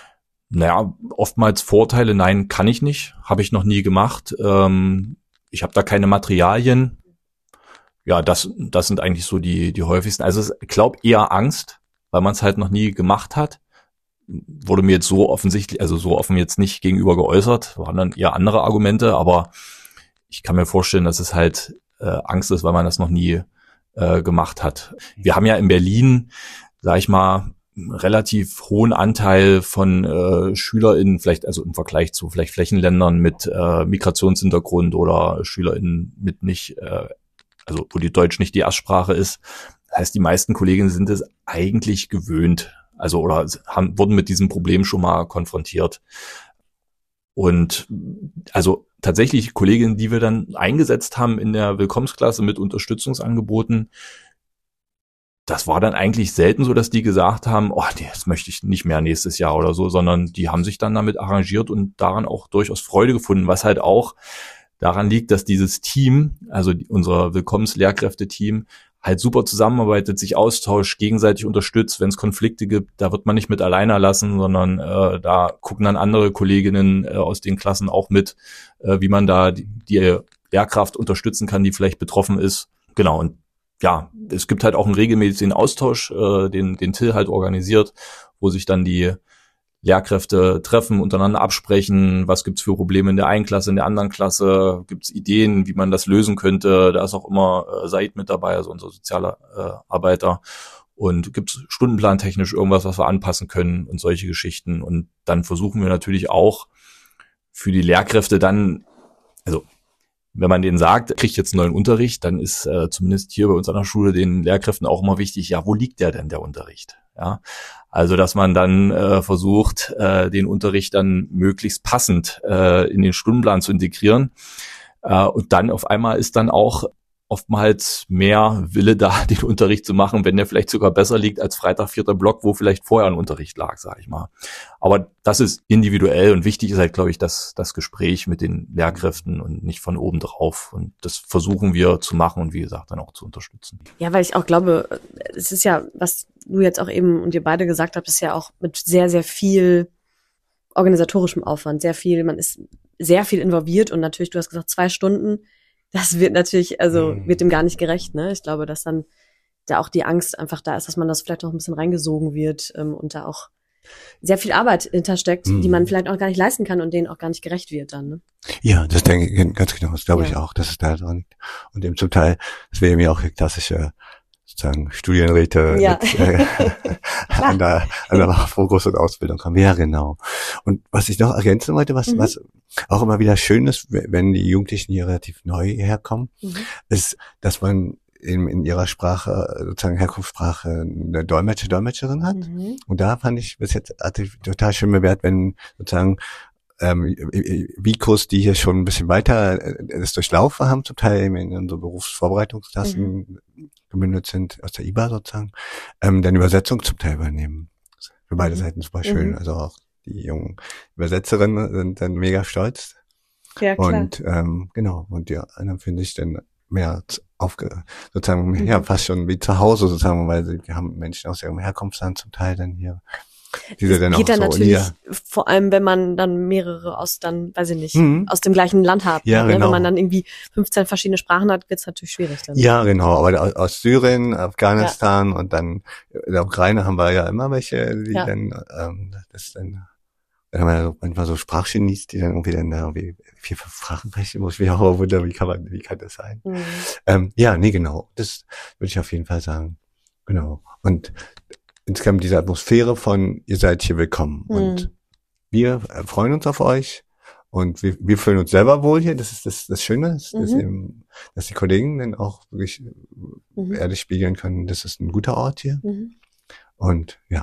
Naja, oftmals Vorteile, nein, kann ich nicht, habe ich noch nie gemacht. Ähm, ich habe da keine Materialien. Ja, das das sind eigentlich so die die häufigsten. Also ich glaube eher Angst, weil man es halt noch nie gemacht hat. Wurde mir jetzt so offensichtlich, also so offen jetzt nicht gegenüber geäußert, waren dann eher andere Argumente, aber ich kann mir vorstellen, dass es halt äh, Angst ist, weil man das noch nie äh, gemacht hat. Wir haben ja in Berlin, sag ich mal, relativ hohen Anteil von äh, SchülerInnen, vielleicht also im Vergleich zu vielleicht Flächenländern mit äh, Migrationshintergrund oder SchülerInnen mit nicht, äh, also wo die Deutsch nicht die Erstsprache ist. Das heißt, die meisten Kolleginnen sind es eigentlich gewöhnt, also oder haben, wurden mit diesem Problem schon mal konfrontiert. Und also tatsächlich Kolleginnen, die wir dann eingesetzt haben in der Willkommensklasse mit Unterstützungsangeboten, das war dann eigentlich selten so, dass die gesagt haben, oh, nee, das möchte ich nicht mehr nächstes Jahr oder so, sondern die haben sich dann damit arrangiert und daran auch durchaus Freude gefunden, was halt auch daran liegt, dass dieses Team, also unser Willkommenslehrkräfte-Team, halt super zusammenarbeitet, sich austauscht, gegenseitig unterstützt, wenn es Konflikte gibt, da wird man nicht mit alleine lassen, sondern äh, da gucken dann andere Kolleginnen äh, aus den Klassen auch mit, äh, wie man da die, die Lehrkraft unterstützen kann, die vielleicht betroffen ist. Genau, und ja, es gibt halt auch einen regelmäßigen Austausch, äh, den den Till halt organisiert, wo sich dann die Lehrkräfte treffen, untereinander absprechen, was gibt's für Probleme in der einen Klasse, in der anderen Klasse, gibt's Ideen, wie man das lösen könnte. Da ist auch immer äh, Said mit dabei, also unser sozialer äh, Arbeiter. Und gibt's stundenplantechnisch irgendwas, was wir anpassen können und solche Geschichten. Und dann versuchen wir natürlich auch für die Lehrkräfte dann, also wenn man denen sagt, kriegt jetzt einen neuen Unterricht, dann ist äh, zumindest hier bei uns an der Schule den Lehrkräften auch immer wichtig, ja, wo liegt der denn, der Unterricht? Ja, also dass man dann äh, versucht, äh, den Unterricht dann möglichst passend äh, in den Stundenplan zu integrieren. Äh, und dann auf einmal ist dann auch oftmals mehr Wille da, den Unterricht zu machen, wenn der vielleicht sogar besser liegt als Freitag, vierter Block, wo vielleicht vorher ein Unterricht lag, sage ich mal. Aber das ist individuell und wichtig ist halt, glaube ich, das, das Gespräch mit den Lehrkräften und nicht von oben drauf. Und das versuchen wir zu machen und wie gesagt dann auch zu unterstützen. Ja, weil ich auch glaube, es ist ja, was du jetzt auch eben und ihr beide gesagt habt, ist ja auch mit sehr, sehr viel organisatorischem Aufwand, sehr viel, man ist sehr viel involviert und natürlich, du hast gesagt, zwei Stunden, das wird natürlich, also wird dem gar nicht gerecht, ne? Ich glaube, dass dann da auch die Angst einfach da ist, dass man das vielleicht noch ein bisschen reingesogen wird ähm, und da auch sehr viel Arbeit hintersteckt, mhm. die man vielleicht auch gar nicht leisten kann und denen auch gar nicht gerecht wird dann, ne? Ja, das denke ich ganz genau, das glaube ja. ich auch, dass es da dran liegt. Und eben zum Teil, das wäre mir auch eine klassische sozusagen Studienräte ja. mit, äh, an der, an der Fokus und Ausbildung haben. Ja, genau. Und was ich noch ergänzen wollte, was, mhm. was auch immer wieder schön ist, wenn die Jugendlichen hier relativ neu herkommen, mhm. ist, dass man in, in ihrer Sprache, sozusagen Herkunftssprache, eine Dolmetscher, Dolmetscherin hat. Mhm. Und da fand ich bis jetzt hatte ich total schön bewährt, wenn sozusagen ähm, Vikos, die hier schon ein bisschen weiter das durchlaufen haben, zum Teil in unsere Berufsvorbereitungsklassen mhm. gemündet sind, aus der I B A sozusagen, ähm, dann Übersetzung zum Teil übernehmen. Für beide mhm. Seiten super schön. Mhm. Also auch die jungen Übersetzerinnen sind dann mega stolz. Ja, klar. Und ähm, genau, und die anderen finde ich dann mehr aufge sozusagen mhm. ja fast schon wie zu Hause sozusagen, weil sie, wir haben Menschen aus ihrem Herkunftsland zum Teil dann hier. Diese dann geht auch dann so natürlich, hier. Vor allem wenn man dann mehrere aus dann, weiß ich nicht, mhm. aus dem gleichen Land hat. Ja, ne? genau. Wenn man dann irgendwie fünfzehn verschiedene Sprachen hat, wird's natürlich schwierig dann. Ja, genau, aber aus Syrien, Afghanistan ja. und dann in der Ukraine haben wir ja immer welche, die ja. dann, ähm, das dann, dann haben wir ja manchmal so Sprachgenies, die dann irgendwie dann irgendwie vier, fünf Sprachen sprechen, wo ich mich auch wundere, wie kann man, wie kann das sein? Mhm. Ähm, ja, nee, genau, das würde ich auf jeden Fall sagen. Genau. Und insgesamt diese Atmosphäre von, ihr seid hier willkommen. Mhm. Und wir freuen uns auf euch und wir, wir fühlen uns selber wohl hier. Das ist das, das Schöne, dass, mhm. dass, eben, dass die Kollegen dann auch wirklich mhm. ehrlich spiegeln können, das ist ein guter Ort hier. Mhm. Und ja.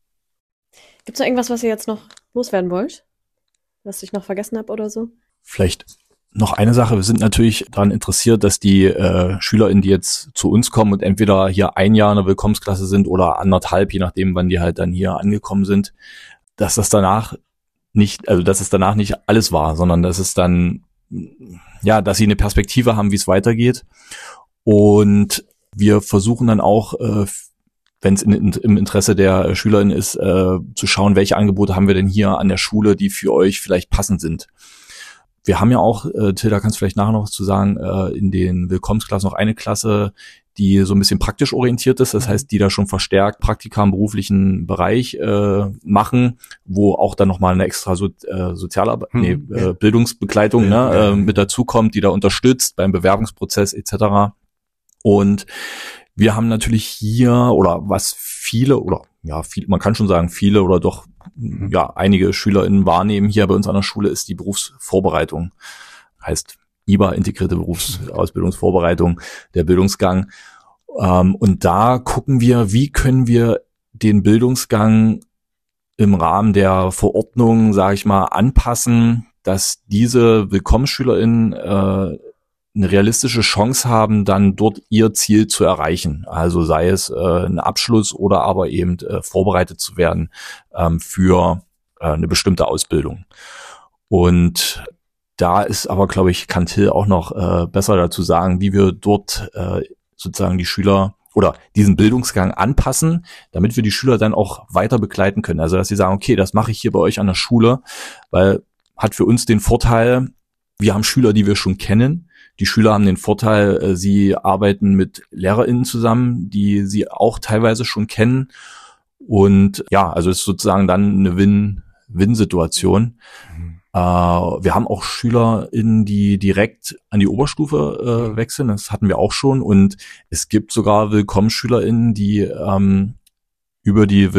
Gibt's noch irgendwas, was ihr jetzt noch loswerden wollt? Was ich noch vergessen habe oder so? Vielleicht noch eine Sache, wir sind natürlich daran interessiert, dass die äh, SchülerInnen, die jetzt zu uns kommen und entweder hier ein Jahr in der Willkommensklasse sind oder anderthalb, je nachdem, wann die halt dann hier angekommen sind, dass das danach nicht, also dass es danach nicht alles war, sondern dass es dann, ja, dass sie eine Perspektive haben, wie es weitergeht. Und wir versuchen dann auch äh, wenn es in, in, im Interesse der SchülerInnen ist, äh, zu schauen, welche Angebote haben wir denn hier an der Schule, die für euch vielleicht passend sind. Wir haben ja auch, äh, Tilda, kannst du vielleicht nachher noch was zu sagen, äh, in den Willkommensklassen noch eine Klasse, die so ein bisschen praktisch orientiert ist, das heißt, die da schon verstärkt Praktika im beruflichen Bereich äh, machen, wo auch dann nochmal eine extra so, äh, Sozialarbeit, hm, nee, ja. äh, Bildungsbegleitung ja, ne, ja. Äh, mit dazukommt, die da unterstützt beim Bewerbungsprozess et cetera. Und wir haben natürlich hier, oder was viele, oder ja, viel, man kann schon sagen, viele oder doch ja einige SchülerInnen wahrnehmen hier bei uns an der Schule, ist die Berufsvorbereitung. Heißt I B A, integrierte Berufsausbildungsvorbereitung, der Bildungsgang. Ähm, und da gucken wir, wie können wir den Bildungsgang im Rahmen der Verordnung, sage ich mal, anpassen, dass diese WillkommensschülerInnen äh, eine realistische Chance haben, dann dort ihr Ziel zu erreichen. Also sei es äh, ein Abschluss oder aber eben äh, vorbereitet zu werden ähm, für äh, eine bestimmte Ausbildung. Und da ist aber, glaube ich, kann Till auch noch äh, besser dazu sagen, wie wir dort äh, sozusagen die Schüler oder diesen Bildungsgang anpassen, damit wir die Schüler dann auch weiter begleiten können. Also dass sie sagen, okay, das mache ich hier bei euch an der Schule, weil hat für uns den Vorteil, wir haben Schüler, die wir schon kennen. Die Schüler haben den Vorteil, sie arbeiten mit LehrerInnen zusammen, die sie auch teilweise schon kennen. Und ja, also es ist sozusagen dann eine Win-Win-Situation. Mhm. Äh, wir haben auch SchülerInnen, die direkt an die Oberstufe äh, wechseln. Das hatten wir auch schon. Und es gibt sogar WillkommensschülerInnen, die ähm, über die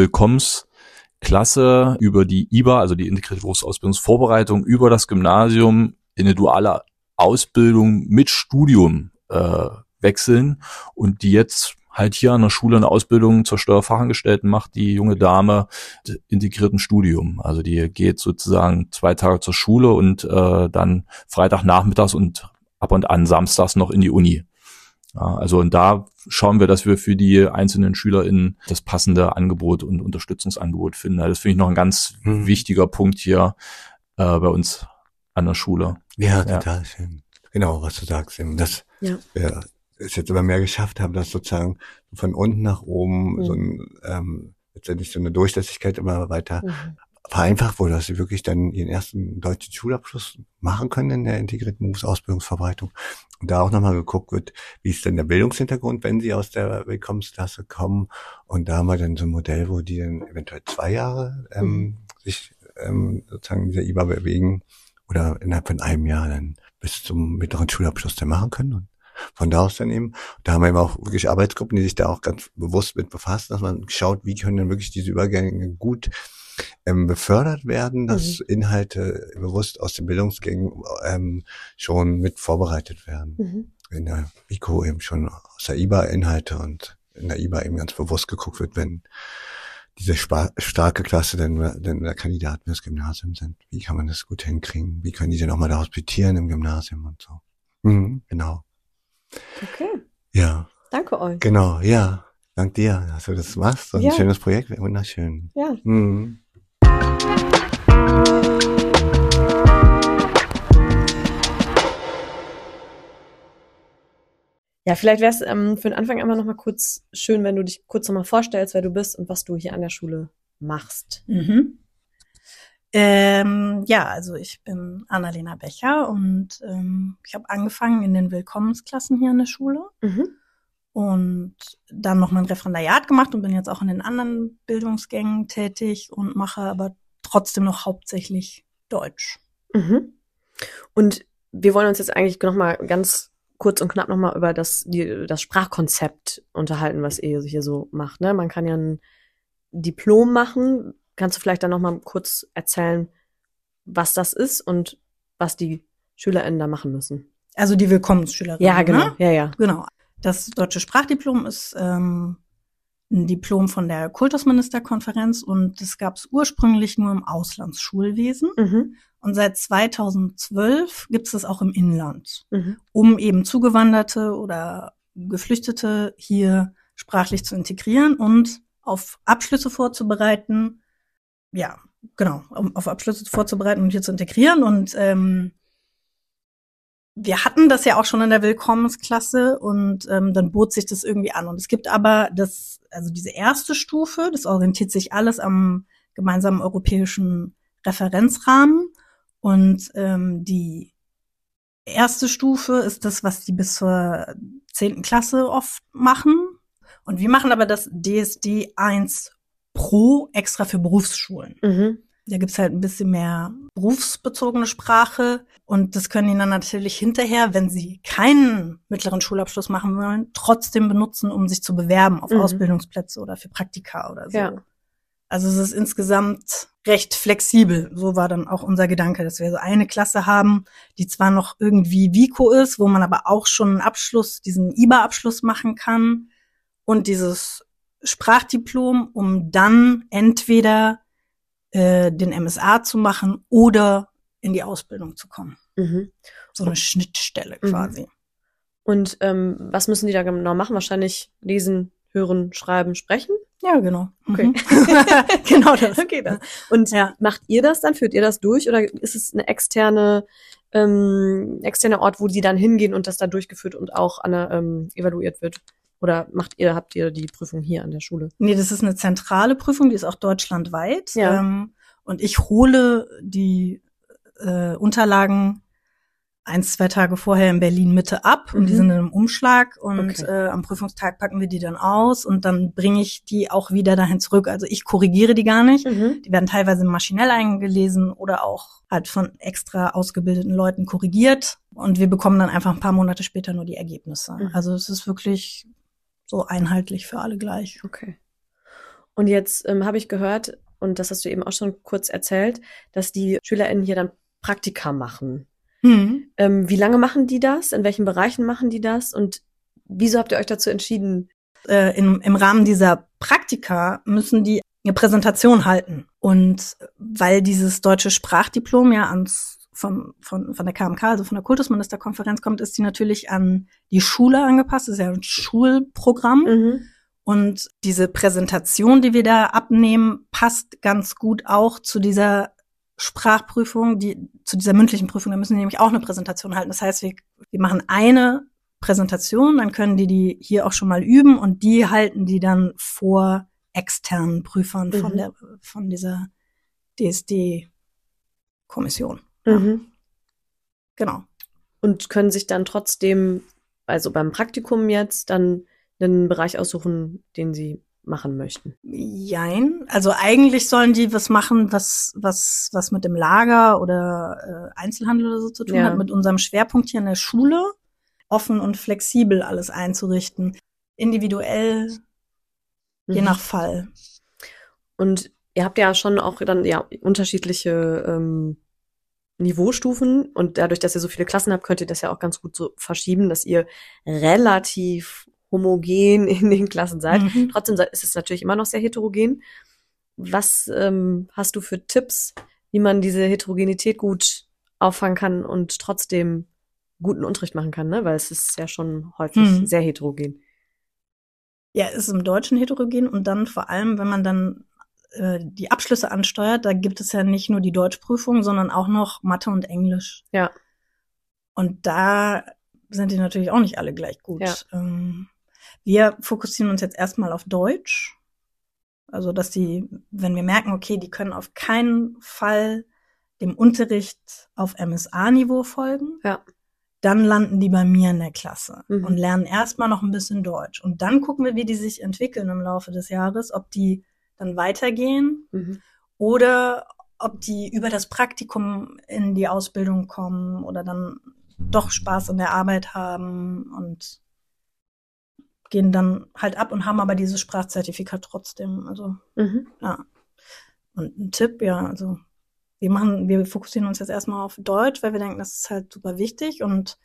Willkommensklasse, über die I B A, also die integrierte Berufsausbildungsvorbereitung, über das Gymnasium in eine duale Ausbildung mit Studium äh, wechseln und die jetzt halt hier an der Schule eine Ausbildung zur Steuerfachangestellten macht, die junge Dame mit integriertem Studium. Also die geht sozusagen zwei Tage zur Schule und äh, dann Freitagnachmittags und ab und an samstags noch in die Uni. Ja, also und da schauen wir, dass wir für die einzelnen SchülerInnen das passende Angebot und Unterstützungsangebot finden. Das finde ich noch ein ganz hm. wichtiger Punkt hier äh, bei uns an der Schule. Ja, total ja. schön. Genau, was du sagst. Das ja. wir es jetzt immer mehr geschafft haben, dass sozusagen von unten nach oben mhm. so ein ähm, letztendlich so eine Durchlässigkeit immer weiter mhm. vereinfacht wurde, dass sie wirklich dann ihren ersten deutschen Schulabschluss machen können in der integrierten Berufsausbildungsvorbereitung. Und da auch nochmal geguckt wird, wie ist denn der Bildungshintergrund, wenn sie aus der Willkommensklasse kommen. Und da haben wir dann so ein Modell, wo die dann eventuell zwei Jahre ähm, mhm. sich ähm, sozusagen dieser I B A bewegen oder innerhalb von einem Jahr dann bis zum mittleren Schulabschluss dann machen können. Und von da aus dann eben, da haben wir eben auch wirklich Arbeitsgruppen, die sich da auch ganz bewusst mit befassen, dass man schaut, wie können dann wirklich diese Übergänge gut ähm, befördert werden, dass mhm. Inhalte bewusst aus den Bildungsgängen ähm, schon mit vorbereitet werden. Mhm. In der I K O eben schon aus der I B A-Inhalte und in der I B A eben ganz bewusst geguckt wird, wenn diese spa- starke Klasse denn, denn der Kandidat fürs Gymnasium sind. Wie kann man das gut hinkriegen? Wie können die denn auch mal da hospitieren im Gymnasium und so? Mhm, genau. Okay. Ja. Danke euch. Genau, ja. Dank dir, dass du das machst. So ein ja. schönes Projekt, wunderschön. Ja. Mhm. Ja, vielleicht wäre es ähm, für den Anfang einmal noch mal kurz schön, wenn du dich kurz noch mal vorstellst, wer du bist und was du hier an der Schule machst. Mhm. Ähm, ja, also ich bin Annalena Becher und ähm, ich habe angefangen in den Willkommensklassen hier an der Schule mhm. und dann noch mein Referendariat gemacht und bin jetzt auch in den anderen Bildungsgängen tätig und mache aber trotzdem noch hauptsächlich Deutsch. Mhm. Und wir wollen uns jetzt eigentlich noch mal ganz kurz und knapp noch mal über das, die, das Sprachkonzept unterhalten, was ihr hier so macht. Ne? Man kann ja ein Diplom machen. Kannst du vielleicht dann noch mal kurz erzählen, was das ist und was die SchülerInnen da machen müssen? Also die Willkommensschülerinnen. Ja, genau. Ne? Ja, ja. Genau. Das deutsche Sprachdiplom ist ähm, ein Diplom von der Kultusministerkonferenz und das gab es ursprünglich nur im Auslandsschulwesen. Mhm. Und seit zweitausendzwölf gibt es das auch im Inland, mhm. um eben Zugewanderte oder Geflüchtete hier sprachlich zu integrieren und auf Abschlüsse vorzubereiten. Ja, genau, um auf Abschlüsse vorzubereiten und hier zu integrieren. Und ähm, wir hatten das ja auch schon in der Willkommensklasse und ähm, dann bot sich das irgendwie an. Und es gibt aber das, also diese erste Stufe, das orientiert sich alles am gemeinsamen europäischen Referenzrahmen. Und ähm, die erste Stufe ist das, was die bis zur zehnten Klasse oft machen. Und wir machen aber das D S D eins Pro extra für Berufsschulen. Mhm. Da gibt's halt ein bisschen mehr berufsbezogene Sprache und das können die dann natürlich hinterher, wenn sie keinen mittleren Schulabschluss machen wollen, trotzdem benutzen, um sich zu bewerben auf Mhm. Ausbildungsplätze oder für Praktika oder so. Ja. Also es ist insgesamt recht flexibel. So war dann auch unser Gedanke, dass wir so eine Klasse haben, die zwar noch irgendwie Vico ist, wo man aber auch schon einen Abschluss, diesen I B A-Abschluss machen kann und dieses Sprachdiplom, um dann entweder den M S A zu machen oder in die Ausbildung zu kommen. Mhm. So eine Schnittstelle Mhm. quasi. Und ähm, was müssen die da genau machen? Wahrscheinlich lesen, hören, schreiben, sprechen? Ja, genau. Okay. Mhm. Genau das. Okay, das. Und Ja. macht ihr das dann? Führt ihr das durch? Oder ist es eine externe, ähm, externe Ort, wo die dann hingehen und das da durchgeführt und auch an der, ähm, evaluiert wird? Oder macht ihr, habt ihr die Prüfung hier an der Schule? Nee, das ist eine zentrale Prüfung, die ist auch deutschlandweit. Ja. Ähm, und ich hole die äh, Unterlagen eins, zwei Tage vorher in Berlin Mitte ab und Mhm. die sind in einem Umschlag und Okay. äh, am Prüfungstag packen wir die dann aus und dann bringe ich die auch wieder dahin zurück. Also ich korrigiere die gar nicht. Mhm. Die werden teilweise maschinell eingelesen oder auch halt von extra ausgebildeten Leuten korrigiert und wir bekommen dann einfach ein paar Monate später nur die Ergebnisse. Mhm. Also es ist wirklich so einheitlich für alle gleich. Okay. Und jetzt ähm, habe ich gehört, und das hast du eben auch schon kurz erzählt, dass die SchülerInnen hier dann Praktika machen. Hm. Ähm, wie lange machen die das? In welchen Bereichen machen die das? Und wieso habt ihr euch dazu entschieden? Äh, im, im Rahmen dieser Praktika müssen die eine Präsentation halten. Und weil dieses deutsche Sprachdiplom ja ans von, von, von der K M K, also von der Kultusministerkonferenz kommt, ist die natürlich an die Schule angepasst. Das ist ja ein Schulprogramm. Mhm. Und diese Präsentation, die wir da abnehmen, passt ganz gut auch zu dieser Sprachprüfung, die zu dieser mündlichen Prüfung. Da müssen die nämlich auch eine Präsentation halten. Das heißt, wir, wir machen eine Präsentation, dann können die die hier auch schon mal üben und die halten die dann vor externen Prüfern von Mhm. der von dieser D S D-Kommission. Ja, Mhm. genau. Und können sich dann trotzdem, also beim Praktikum jetzt, dann einen Bereich aussuchen, den sie machen möchten. Jein. Also eigentlich sollen die was machen, was was was mit dem Lager oder äh, Einzelhandel oder so zu tun Ja. hat, mit unserem Schwerpunkt hier in der Schule, offen und flexibel alles einzurichten, individuell, je Mhm. nach Fall. Und ihr habt ja schon auch dann ja unterschiedliche ähm, Niveaustufen und dadurch, dass ihr so viele Klassen habt, könnt ihr das ja auch ganz gut so verschieben, dass ihr relativ homogen in den Klassen seid. Mhm. Trotzdem ist es natürlich immer noch sehr heterogen. Was ähm, hast du für Tipps, wie man diese Heterogenität gut auffangen kann und trotzdem guten Unterricht machen kann, ne? Weil es ist ja schon häufig Mhm. sehr heterogen. Ja, es ist im Deutschen heterogen und dann vor allem, wenn man dann äh, die Abschlüsse ansteuert, da gibt es ja nicht nur die Deutschprüfung, sondern auch noch Mathe und Englisch. Ja. Und da sind die natürlich auch nicht alle gleich gut. Ja. Ähm, wir fokussieren uns jetzt erstmal auf Deutsch. Also, dass die, wenn wir merken, okay, die können auf keinen Fall dem Unterricht auf M S A-Niveau folgen, Ja. dann landen die bei mir in der Klasse Mhm. und lernen erstmal noch ein bisschen Deutsch. Und dann gucken wir, wie die sich entwickeln im Laufe des Jahres, ob die dann weitergehen Mhm. oder ob die über das Praktikum in die Ausbildung kommen oder dann doch Spaß in der Arbeit haben und gehen dann halt ab und haben aber dieses Sprachzertifikat trotzdem. Also, Mhm. ja. Und ein Tipp, ja, also wir machen, wir fokussieren uns jetzt erstmal auf Deutsch, weil wir denken, das ist halt super wichtig. Und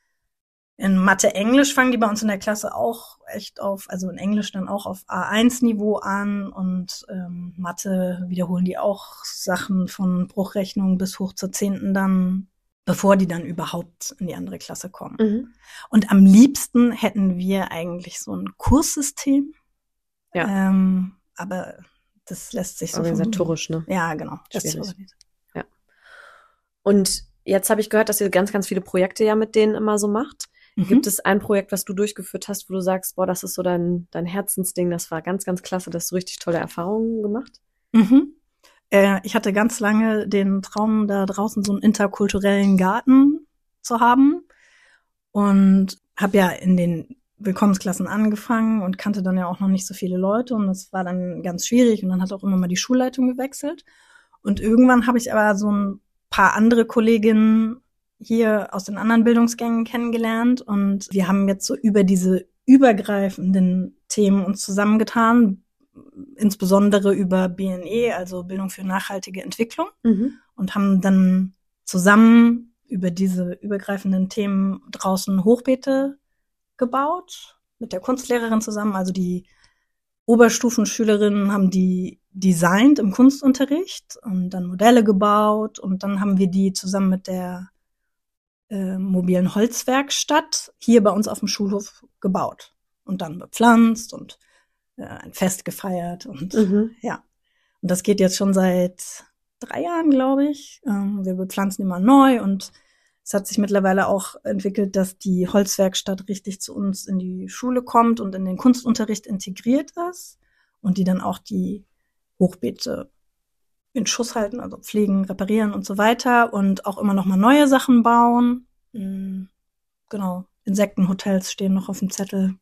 in Mathe, Englisch fangen die bei uns in der Klasse auch echt auf, also in Englisch dann auch auf A eins Niveau an und ähm, Mathe wiederholen die auch Sachen von Bruchrechnung bis hoch zur zehnten dann, bevor die dann überhaupt in die andere Klasse kommen. Mhm. Und am liebsten hätten wir eigentlich so ein Kurssystem. Ja. Ähm, aber das lässt sich so Organisatorisch, ne? Ja, genau. Das ist Schwierig. organisiert. Und jetzt habe ich gehört, dass ihr ganz, ganz viele Projekte ja mit denen immer so macht. Mhm. Gibt es ein Projekt, was du durchgeführt hast, wo du sagst, boah, das ist so dein, dein Herzensding, das war ganz, ganz klasse, das hast du richtig tolle Erfahrungen gemacht? Mhm. Äh, ich hatte ganz lange den Traum, da draußen so einen interkulturellen Garten zu haben und habe ja in den Willkommensklassen angefangen und kannte dann ja auch noch nicht so viele Leute und das war dann ganz schwierig und dann hat auch immer mal die Schulleitung gewechselt und irgendwann habe ich aber so ein paar andere Kolleginnen hier aus den anderen Bildungsgängen kennengelernt und wir haben jetzt so über diese übergreifenden Themen uns zusammengetan, insbesondere über B N E, also Bildung für nachhaltige Entwicklung, Mhm. und haben dann zusammen über diese übergreifenden Themen draußen Hochbeete gebaut, mit der Kunstlehrerin zusammen. Also die Oberstufenschülerinnen haben die designt im Kunstunterricht und dann Modelle gebaut und dann haben wir die zusammen mit der äh, mobilen Holzwerkstatt hier bei uns auf dem Schulhof gebaut und dann bepflanzt und äh, ein Fest gefeiert und Mhm. ja. Und das geht jetzt schon seit drei Jahren, glaube ich. Ähm, wir bepflanzen immer neu und es hat sich mittlerweile auch entwickelt, dass die Holzwerkstatt richtig zu uns in die Schule kommt und in den Kunstunterricht integriert ist und die dann auch die Hochbeete in Schuss halten, also pflegen, reparieren und so weiter und auch immer noch mal neue Sachen bauen. Mhm. Genau, Insektenhotels stehen noch auf dem Zettel,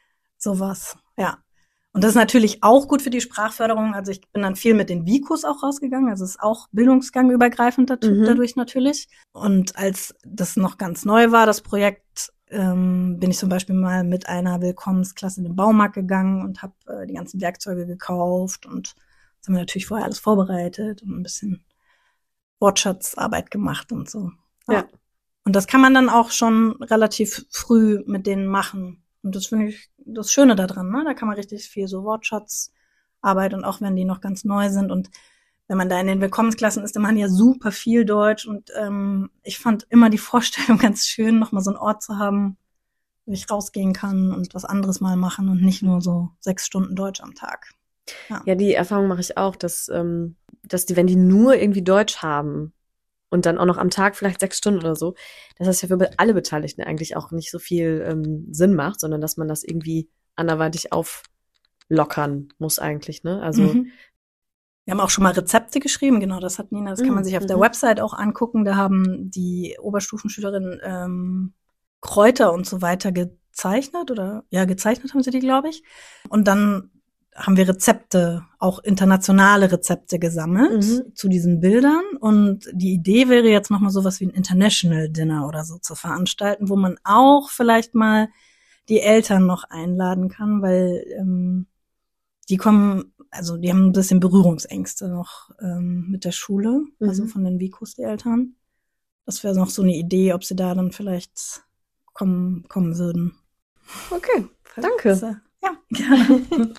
sowas, ja. Und das ist natürlich auch gut für die Sprachförderung. Also ich bin dann viel mit den Vikos auch rausgegangen. Also es ist auch bildungsgangübergreifend dat- Mhm. dadurch natürlich. Und als das noch ganz neu war, das Projekt, ähm, bin ich zum Beispiel mal mit einer Willkommensklasse in den Baumarkt gegangen und habe äh, die ganzen Werkzeuge gekauft. Und das haben wir natürlich vorher alles vorbereitet und ein bisschen Wortschatzarbeit gemacht und so. Ja. Und das kann man dann auch schon relativ früh mit denen machen. Und das finde ich das Schöne daran, ne? Da kann man richtig viel so Wortschatzarbeit und auch wenn die noch ganz neu sind und wenn man da in den Willkommensklassen ist, dann machen die ja super viel Deutsch und ähm, ich fand immer die Vorstellung ganz schön, nochmal so einen Ort zu haben, wo ich rausgehen kann und was anderes mal machen und nicht nur so sechs Stunden Deutsch am Tag. Ja. Ja, die Erfahrung mache ich auch, dass, ähm, dass die, wenn die nur irgendwie Deutsch haben und dann auch noch am Tag vielleicht sechs Stunden oder so, dass das ja für alle Beteiligten eigentlich auch nicht so viel ähm, Sinn macht, sondern dass man das irgendwie anderweitig auflockern muss eigentlich, ne? Also Mhm. Wir haben auch schon mal Rezepte geschrieben, genau, das hat Nina, das kann man sich auf der Mhm. Website auch angucken. Da haben die Oberstufenschülerinnen ähm, Kräuter und so weiter gezeichnet oder ja, gezeichnet haben sie die, glaube ich. Und dann haben wir Rezepte, auch internationale Rezepte gesammelt Mhm. zu diesen Bildern. Und die Idee wäre jetzt nochmal sowas wie ein International Dinner oder so zu veranstalten, wo man auch vielleicht mal die Eltern noch einladen kann, weil ähm, die kommen, also die haben ein bisschen Berührungsängste noch ähm, mit der Schule, also Mhm. von den Vikos, die Eltern. Das wäre noch so eine Idee, ob sie da dann vielleicht kommen, kommen würden. okay, danke. Das, äh, ja, gerne.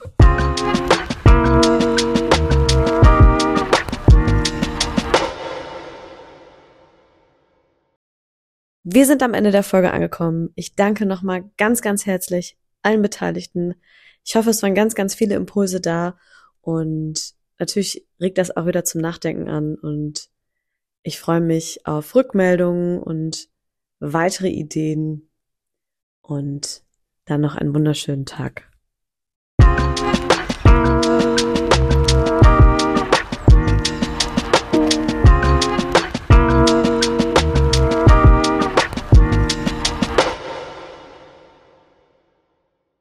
Wir sind am Ende der Folge angekommen. Ich danke nochmal ganz, ganz herzlich allen Beteiligten. Ich hoffe, es waren ganz, ganz viele Impulse da und natürlich regt das auch wieder zum Nachdenken an und ich freue mich auf Rückmeldungen und weitere Ideen und dann noch einen wunderschönen Tag.